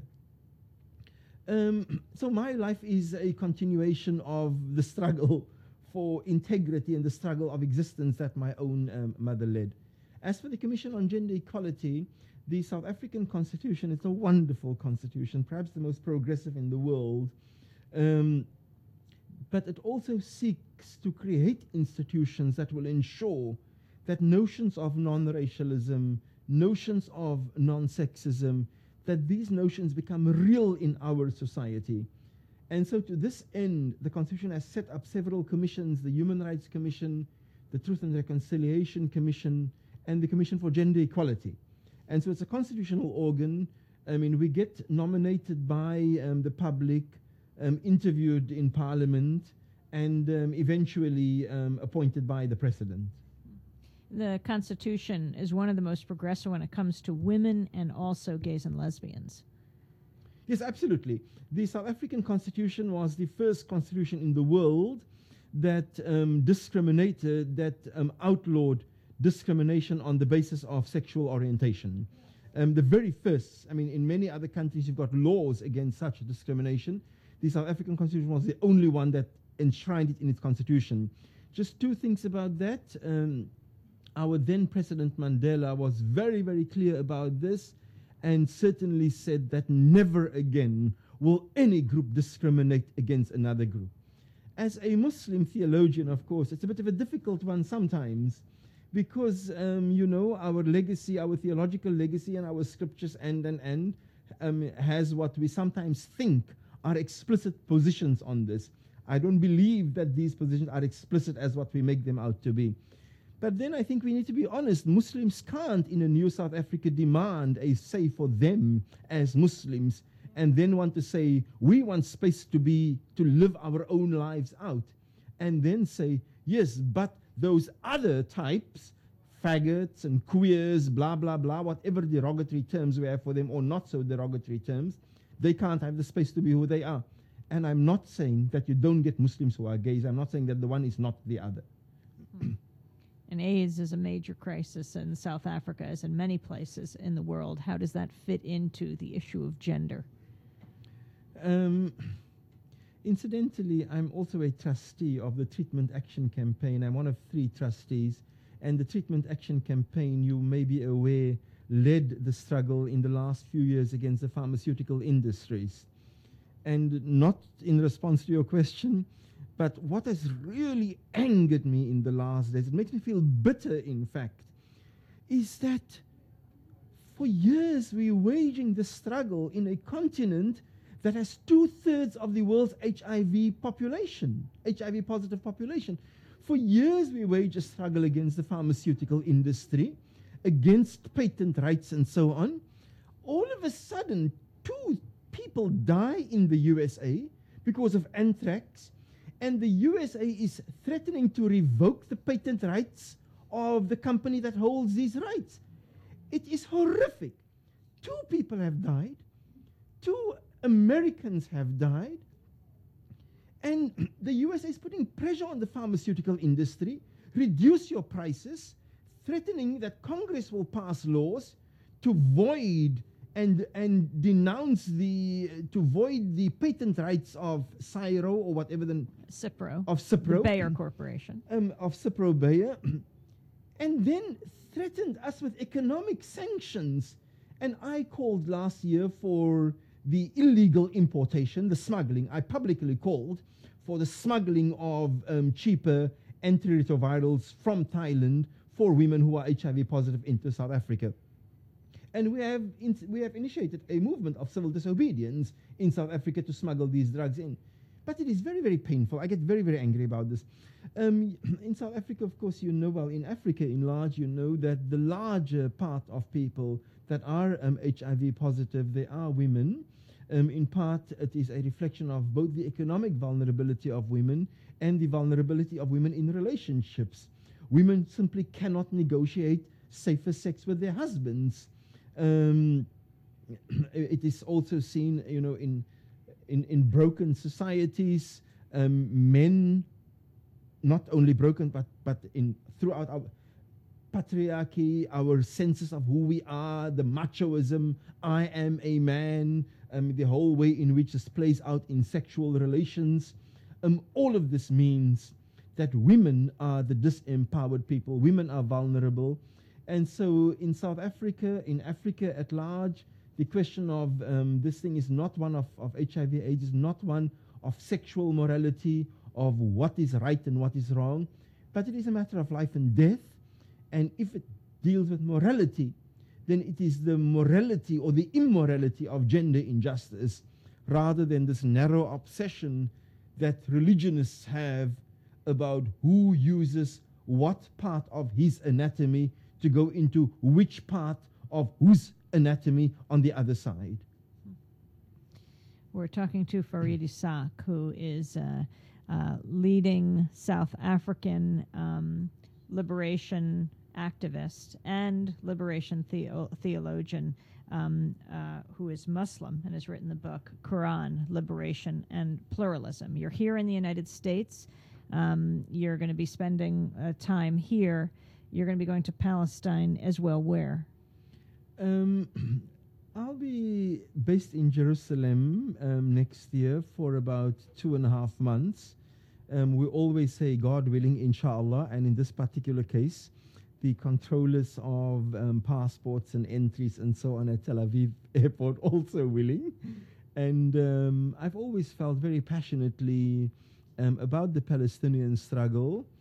Um, so my life is a continuation of the struggle for integrity and the struggle of existence that my own um, mother led. As for the Commission on Gender Equality, the South African Constitution is a wonderful constitution, perhaps the most progressive in the world, um, but it also seeks to create institutions that will ensure that notions of non-racialism, notions of non-sexism, that these notions become real in our society. And so to this end, the Constitution has set up several commissions: the Human Rights Commission, the Truth and Reconciliation Commission, and the Commission for Gender Equality. And so it's a constitutional organ. I mean, we get nominated by um, the public, um, interviewed in Parliament, and um, eventually um, appointed by the President. The Constitution is one of the most progressive when it comes to women and also gays and lesbians. Yes, absolutely. The South African Constitution was the first constitution in the world that um, discriminated, that um, outlawed discrimination on the basis of sexual orientation. Um, the very first. I mean, in many other countries you've got laws against such discrimination. The South African Constitution was the only one that enshrined it in its constitution. Just two things about that. Um, our then President Mandela was very, very clear about this, and certainly said that never again will any group discriminate against another group. As a Muslim theologian, of course, it's a bit of a difficult one sometimes, because, um, you know, our legacy, our theological legacy and our scriptures and, and, and um, has what we sometimes think are explicit positions on this. I don't believe that these positions are explicit as what we make them out to be. But then I think we need to be honest. Muslims can't, in a new South Africa, demand a say for them as Muslims and then want to say, we want space to be, to live our own lives out. And then say, yes, but those other types, faggots and queers, blah, blah, blah, whatever derogatory terms we have for them or not so derogatory terms, they can't have the space to be who they are. And I'm not saying that you don't get Muslims who are gays. I'm not saying that the one is not the other. And AIDS is a major crisis in South Africa, as in many places in the world. How does that fit into the issue of gender? Um, incidentally, I'm also a trustee of the Treatment Action Campaign. I'm one of three trustees. And the Treatment Action Campaign, you may be aware, led the struggle in the last few years against the pharmaceutical industries. And not in response to your question, but what has really angered me in the last days, it makes me feel bitter, in fact, is that for years we're waging the struggle in a continent that has two-thirds of the world's H I V population, H I V-positive population. For years we wage a struggle against the pharmaceutical industry, against patent rights and so on. All of a sudden, two people die in the U S A because of anthrax, and the U S A is threatening to revoke the patent rights of the company that holds these rights. It is horrific. Two people have died. Two Americans have died. And the U S A is putting pressure on the pharmaceutical industry, reduce your prices, threatening that Congress will pass laws to void and and denounce the, uh, to void the patent rights of Cyro or whatever the... Cipro. Of Cipro. The Bayer Corporation. Um, of Cipro Bayer. And then threatened us with economic sanctions. And I called last year for the illegal importation, the smuggling. I publicly called for the smuggling of um, cheaper antiretrovirals from Thailand for women who are H I V positive into South Africa. And we have, in, we have initiated a movement of civil disobedience in South Africa to smuggle these drugs in. But it is very, very painful. I get very, very angry about this. Um, in South Africa, of course, you know, well, in Africa in large, you know that the larger part of people that are um, H I V positive, they are women. Um, in part, it is a reflection of both the economic vulnerability of women and the vulnerability of women in relationships. Women simply cannot negotiate safer sex with their husbands. Um, it is also seen, you know, in in, in broken societies, um, men, not only broken, but but in throughout our patriarchy, our senses of who we are, the machoism, I am a man, um, the whole way in which this plays out in sexual relations. Um, all of this means that women are the disempowered people. Women are vulnerable. And so in South Africa, in Africa at large, the question of um, this thing is not one of, of H I V AIDS, is not one of sexual morality, of what is right and what is wrong, but it is a matter of life and death. And if it deals with morality, then it is the morality or the immorality of gender injustice, rather than this narrow obsession that religionists have about who uses what part of his anatomy to go into which part of whose anatomy on the other side. We're talking to Farid Isaaq, who is a uh, uh, leading South African um, liberation activist and liberation theo theologian um, uh, who is Muslim and has written the book Quran, Liberation and Pluralism. You're here in the United States. Um, you're going to be spending uh, time here. You're going to be going to Palestine as well. Where? Um, I'll be based in Jerusalem um, next year for about two and a half months. Um, we always say, God willing, inshallah, and in this particular case, the controllers of um, passports and entries and so on at Tel Aviv airport also willing. And um, I've always felt very passionately um, about the Palestinian struggle.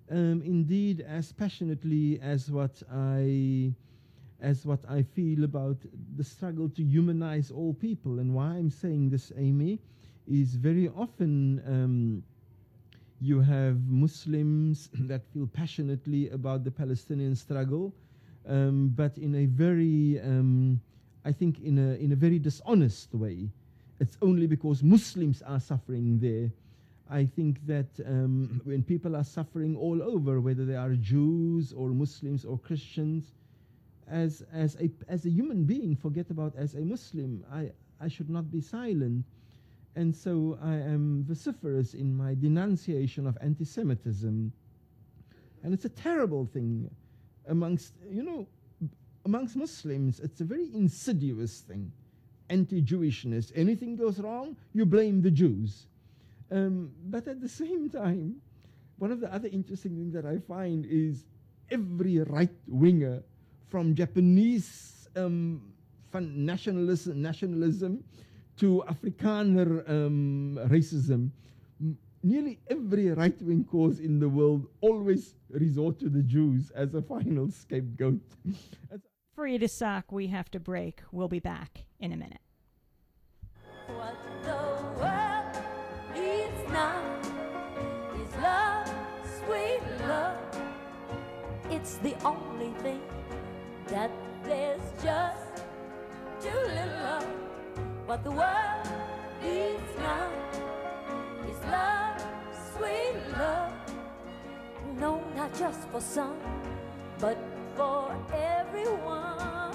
um, indeed as passionately as what I as what I feel about the struggle to humanize all people. And why I'm saying this, Amy, is very often um, you have Muslims that feel passionately about the Palestinian struggle, um, but in a very, um, I think, in a in a very dishonest way. It's only because Muslims are suffering there. I think that um, when people are suffering all over, whether they are Jews or Muslims or Christians, as as a as a human being, forget about as a Muslim, I I should not be silent. And so I am vociferous in my denunciation of anti-Semitism. And it's a terrible thing amongst, you know, amongst Muslims. It's a very insidious thing, anti-Jewishness. Anything goes wrong, you blame the Jews. Um, but at the same time, one of the other interesting things that I find is every right-winger, from Japanese um, fun nationalism, nationalism to Afrikaner um, racism, M nearly every right-wing cause in the world always resort to the Jews as a final scapegoat. Fareed Issac, we have to break. We'll be back in a minute. What the world needs now is love, sweet love. It's the only thing that there's just too little of. What the world needs now is love, sweet love. No, not just for some, but for everyone.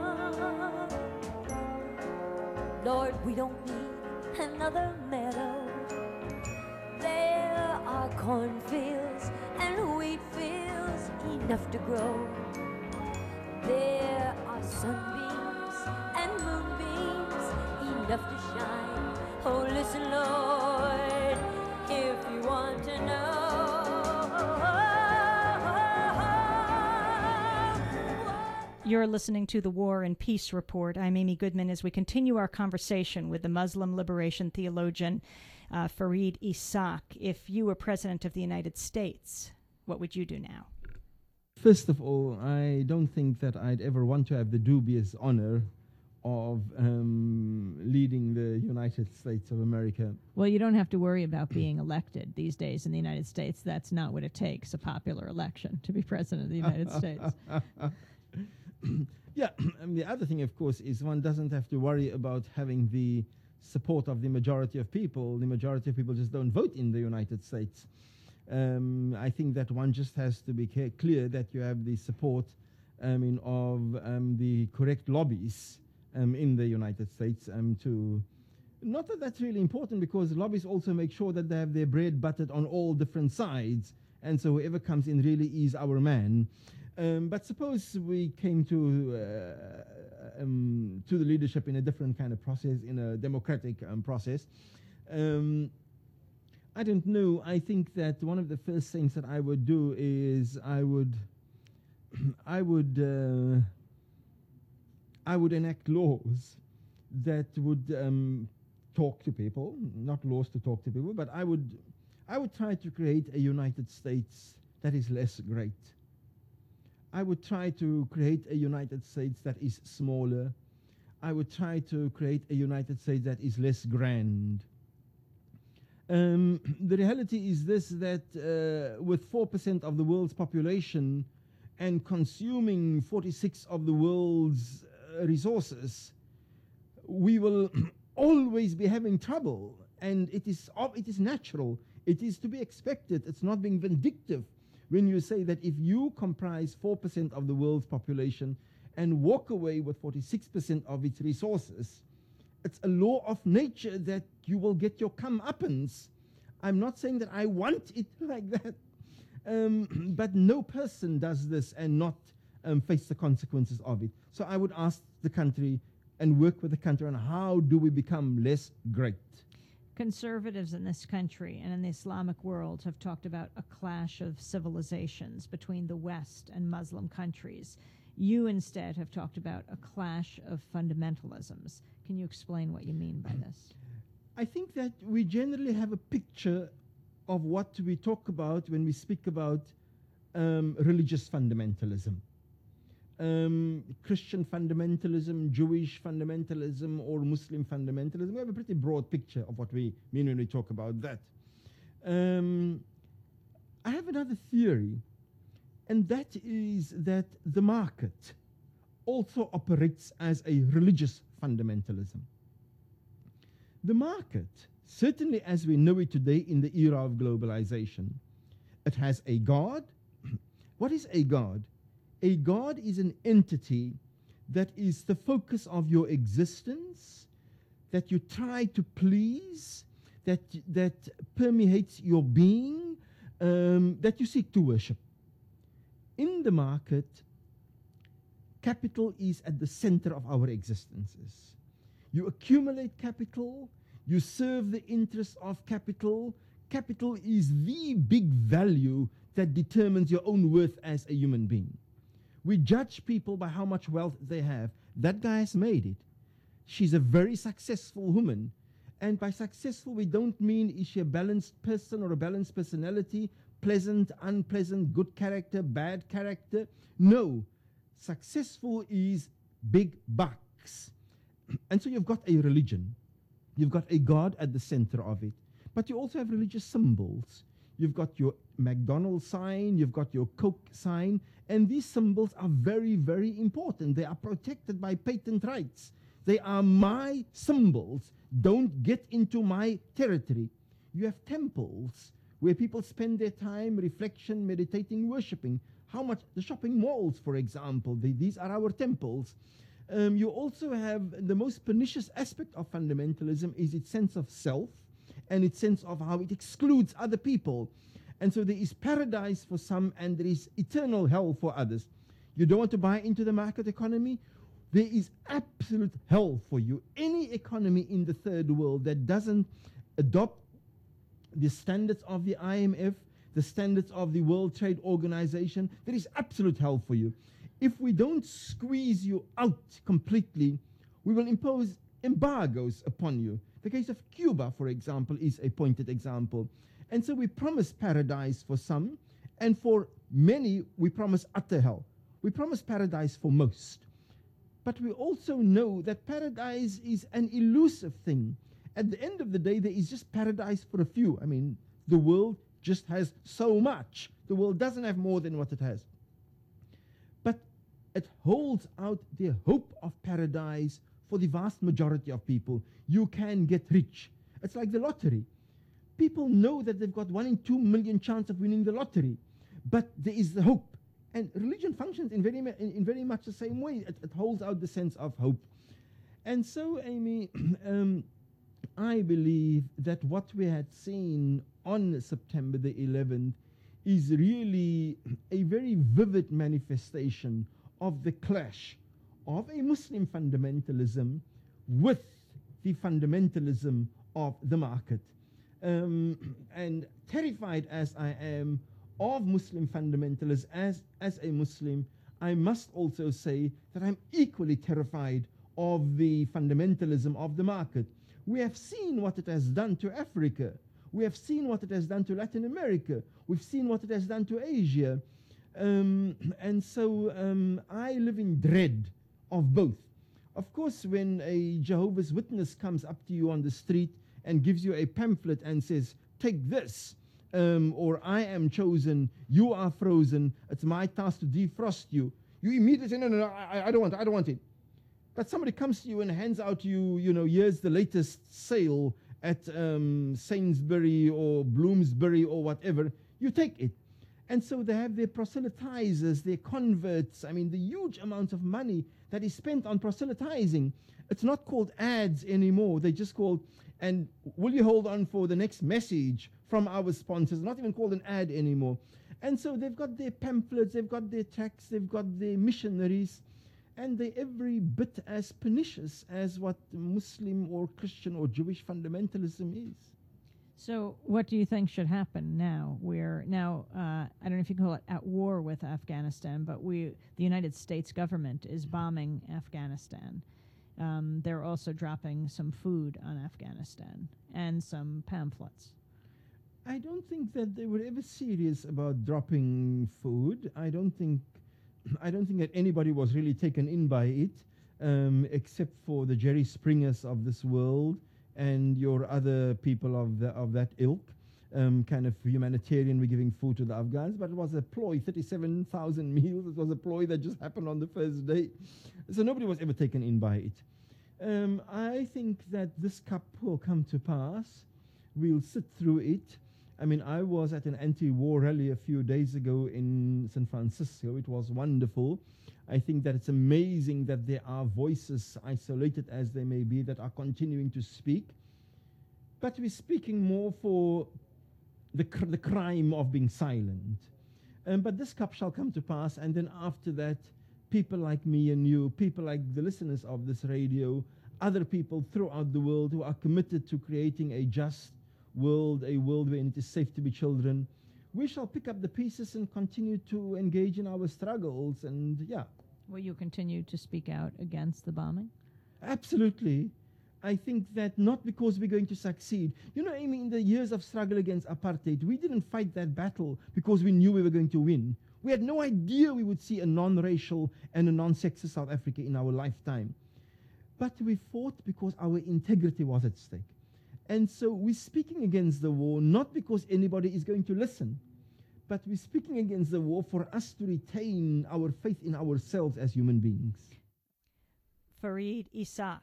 Lord, we don't need another meadow. There are cornfields and wheat fields enough to grow. There are sunbeams and moonbeams enough to shine. Oh, listen, Lord, if you want to know. You're listening to the War and Peace Report. I'm Amy Goodman as we continue our conversation with the Muslim liberation theologian uh, Fareed Issac. If you were President of the United States, what would you do now? First of all, I don't think that I'd ever want to have the dubious honor of um, leading the United States of America. Well, you don't have to worry about being elected these days in the United States. That's not what it takes, a popular election, to be President of the United States. Yeah, and the other thing, of course, is one doesn't have to worry about having the support of the majority of people. The majority of people just don't vote in the United States. Um, I think that one just has to be clear that you have the support I mean, of um, the correct lobbies um, in the United States um, to... Not that that's really important, because lobbies also make sure that they have their bread buttered on all different sides, and so whoever comes in really is our man. Um, but suppose we came to uh, um, to the leadership in a different kind of process, in a democratic um, process. Um, I don't know. I think that one of the first things that I would do is I would I would uh, I would enact laws that would um, talk to people, not laws to talk to people, but I would I would try to create a United States that is less great. I would try to create a United States that is smaller. I would try to create a United States that is less grand. Um, the reality is this, that uh, with four percent of the world's population and consuming forty-six of the world's uh, resources, we will always be having trouble. And it is, it is natural. It is to be expected. It's not being vindictive when you say that if you comprise four percent of the world's population and walk away with forty-six percent of its resources, it's a law of nature that you will get your comeuppance. I'm not saying that I want it like that, um, but no person does this and not um, face the consequences of it. So I would ask the country and work with the country on how do we become less great. Conservatives in this country and in the Islamic world have talked about a clash of civilizations between the West and Muslim countries. You instead have talked about a clash of fundamentalisms. Can you explain what you mean by this? I think that we generally have a picture of what we talk about when we speak about um, religious fundamentalism. Um, Christian fundamentalism, Jewish fundamentalism, or Muslim fundamentalism. We have a pretty broad picture of what we mean when we talk about that. Um, I have another theory, and that is that the market also operates as a religious fundamentalism. The market, certainly as we know it today in the era of globalization, it has a God. What is a God? A God is an entity that is the focus of your existence, that you try to please, that, that permeates your being, um, that you seek to worship. In the market, capital is at the center of our existences. You accumulate capital, you serve the interests of capital. Capital is the big value that determines your own worth as a human being. We judge people by how much wealth they have. That guy has made it. She's a very successful woman. And by successful, we don't mean is she a balanced person or a balanced personality, pleasant, unpleasant, good character, bad character. No. Successful is big bucks. And so you've got a religion. You've got a God at the center of it. But you also have religious symbols. You've got your McDonald's sign, you've got your Coke sign, and these symbols are very, very important. They are protected by patent rights. They are my symbols. Don't get into my territory. You have temples where people spend their time, reflection, meditating, worshipping. How much? The shopping malls, for example, they, these are our temples. Um, you also have the most pernicious aspect of fundamentalism is its sense of self and its sense of how it excludes other people. And so there is paradise for some and there is eternal hell for others. You don't want to buy into the market economy? There is absolute hell for you. Any economy in the third world that doesn't adopt the standards of the I M F, the standards of the World Trade Organization, there is absolute hell for you. If we don't squeeze you out completely, we will impose embargoes upon you. The case of Cuba, for example, is a pointed example. And so we promise paradise for some, and for many we promise utter hell. We promise paradise for most. But we also know that paradise is an elusive thing. At the end of the day, there is just paradise for a few. I mean, the world just has so much. The world doesn't have more than what it has. But it holds out the hope of paradise for the vast majority of people. You can get rich. It's like the lottery. People know that they've got one in two million chance of winning the lottery. But there is the hope. And religion functions in very, in, in very much the same way. It, it holds out the sense of hope. And so, Amy, um, I believe that what we had seen on September the eleventh is really a very vivid manifestation of the clash of a Muslim fundamentalism with the fundamentalism of the market. Um, and terrified as I am of Muslim fundamentalists, as, as a Muslim, I must also say that I'm equally terrified of the fundamentalism of the market. We have seen what it has done to Africa. We have seen what it has done to Latin America. We've seen what it has done to Asia. Um, and so um, I live in dread of both. Of course, when a Jehovah's Witness comes up to you on the street and gives you a pamphlet and says, take this, um, or I am chosen, you are frozen, it's my task to defrost you, you immediately say, no, no, no, I, I don't want it, I don't want it. But somebody comes to you and hands out to you, you know, here's the latest sale at um, Sainsbury or Bloomsbury or whatever, you take it. And so they have their proselytizers, their converts, I mean, the huge amounts of money that is spent on proselytizing. It's not called ads anymore, they just called, and will you hold on for the next message from our sponsors, not even called an ad anymore. And so they've got their pamphlets, they've got their tracts, they've got their missionaries, and they're every bit as pernicious as what Muslim or Christian or Jewish fundamentalism is. So what do you think should happen now? We're now, uh, I don't know if you can call it at war with Afghanistan, but we, the United States government is bombing Afghanistan. Um, they're also dropping some food on Afghanistan and some pamphlets. I don't think that they were ever serious about dropping food. I don't think, I don't think that anybody was really taken in by it, um, except for the Jerry Springers of this world and your other people of the, of that ilk. Um, kind of humanitarian, we're giving food to the Afghans, but it was a ploy, thirty-seven thousand meals. It was a ploy that just happened on the first day. So nobody was ever taken in by it. Um, I think that this cup will come to pass. We'll sit through it. I mean, I was at an anti-war rally a few days ago in San Francisco. It was wonderful. I think that it's amazing that there are voices, isolated as they may be, that are continuing to speak. But we're speaking more for the, cr the crime of being silent. Um, but this cup shall come to pass, and then after that, people like me and you, people like the listeners of this radio, other people throughout the world who are committed to creating a just world, a world where it is safe to be children, we shall pick up the pieces and continue to engage in our struggles. And yeah. Will you continue to speak out against the bombing? Absolutely. I think that not because we're going to succeed. You know, Amy, in the years of struggle against apartheid, we didn't fight that battle because we knew we were going to win. We had no idea we would see a non-racial and a non-sexist South Africa in our lifetime. But we fought because our integrity was at stake. And so we're speaking against the war not because anybody is going to listen, but we're speaking against the war for us to retain our faith in ourselves as human beings. Fareed Isaaq.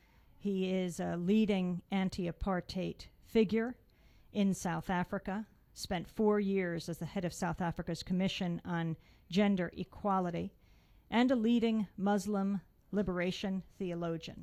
He is a leading anti-apartheid figure in South Africa, spent four years as the head of South Africa's Commission on Gender Equality, and a leading Muslim liberation theologian.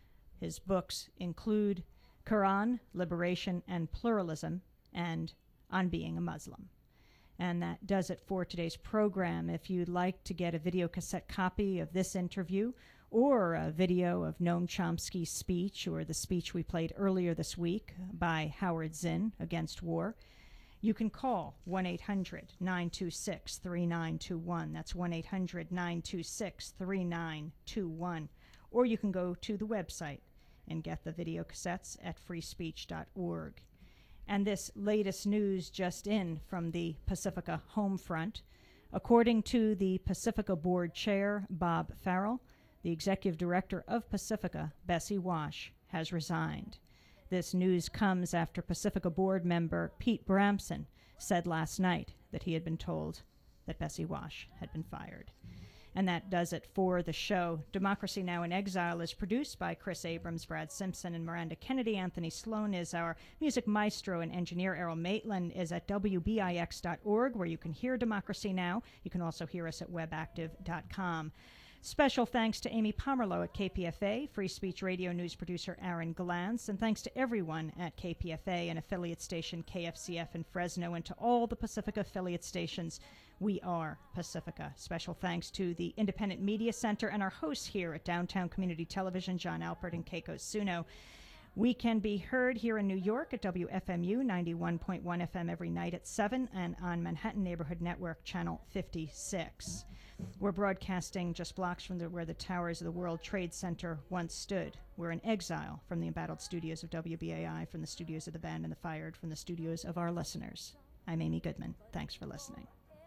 His books include Quran, Liberation and Pluralism, and On Being a Muslim. And that does it for today's program. If you'd like to get a video cassette copy of this interview or a video of Noam Chomsky's speech or the speech we played earlier this week by Howard Zinn against war, you can call one eight hundred, nine two six, three nine two one. That's one eight hundred, nine two six, three nine two one. Or you can go to the website and get the video cassettes at free speech dot org. And this latest news just in from the Pacifica home front. According to the Pacifica board chair, Bob Farrell, the executive director of Pacifica, Bessie Wash, has resigned. This news comes after Pacifica board member Pete Bramson said last night that he had been told that Bessie Wash had been fired. And that does it for the show. Democracy Now! In Exile is produced by Chris Abrams, Brad Simpson, and Miranda Kennedy. Anthony Sloan is our music maestro, and engineer Errol Maitland is at W B I X dot org, where you can hear Democracy Now! You can also hear us at webactive dot com. Special thanks to Amy Pomerlow at K P F A, Free Speech Radio news producer Aaron Glantz, and thanks to everyone at K P F A and affiliate station K F C F in Fresno, and to all the Pacifica affiliate stations. We are Pacifica. Special thanks to the Independent Media Center and our hosts here at Downtown Community Television, John Alpert and Keiko Suno. We can be heard here in New York at W F M U ninety-one point one F M every night at seven, and on Manhattan Neighborhood Network, channel fifty-six. We're broadcasting just blocks from the, where the towers of the World Trade Center once stood. We're in exile from the embattled studios of W B A I, from the studios of the band, and the fired from the studios of our listeners. I'm Amy Goodman. Thanks for listening.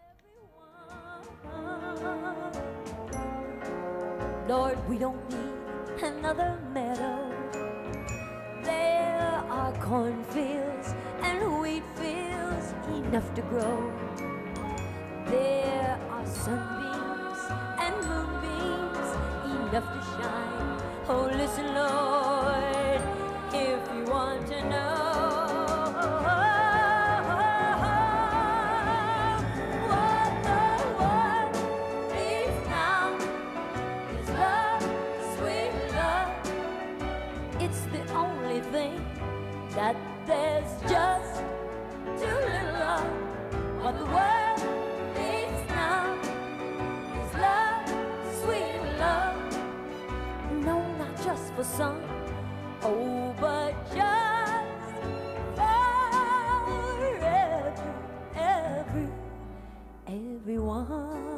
Lord, we don't need another meadow. There are cornfields and wheat fields enough to grow. There are sunbeams and moonbeams enough to shine. Oh, listen, Lord, if you want to know. That there's just too little of what the world needs now is love, sweet love. No, not just for some, oh, but just for every, every, everyone.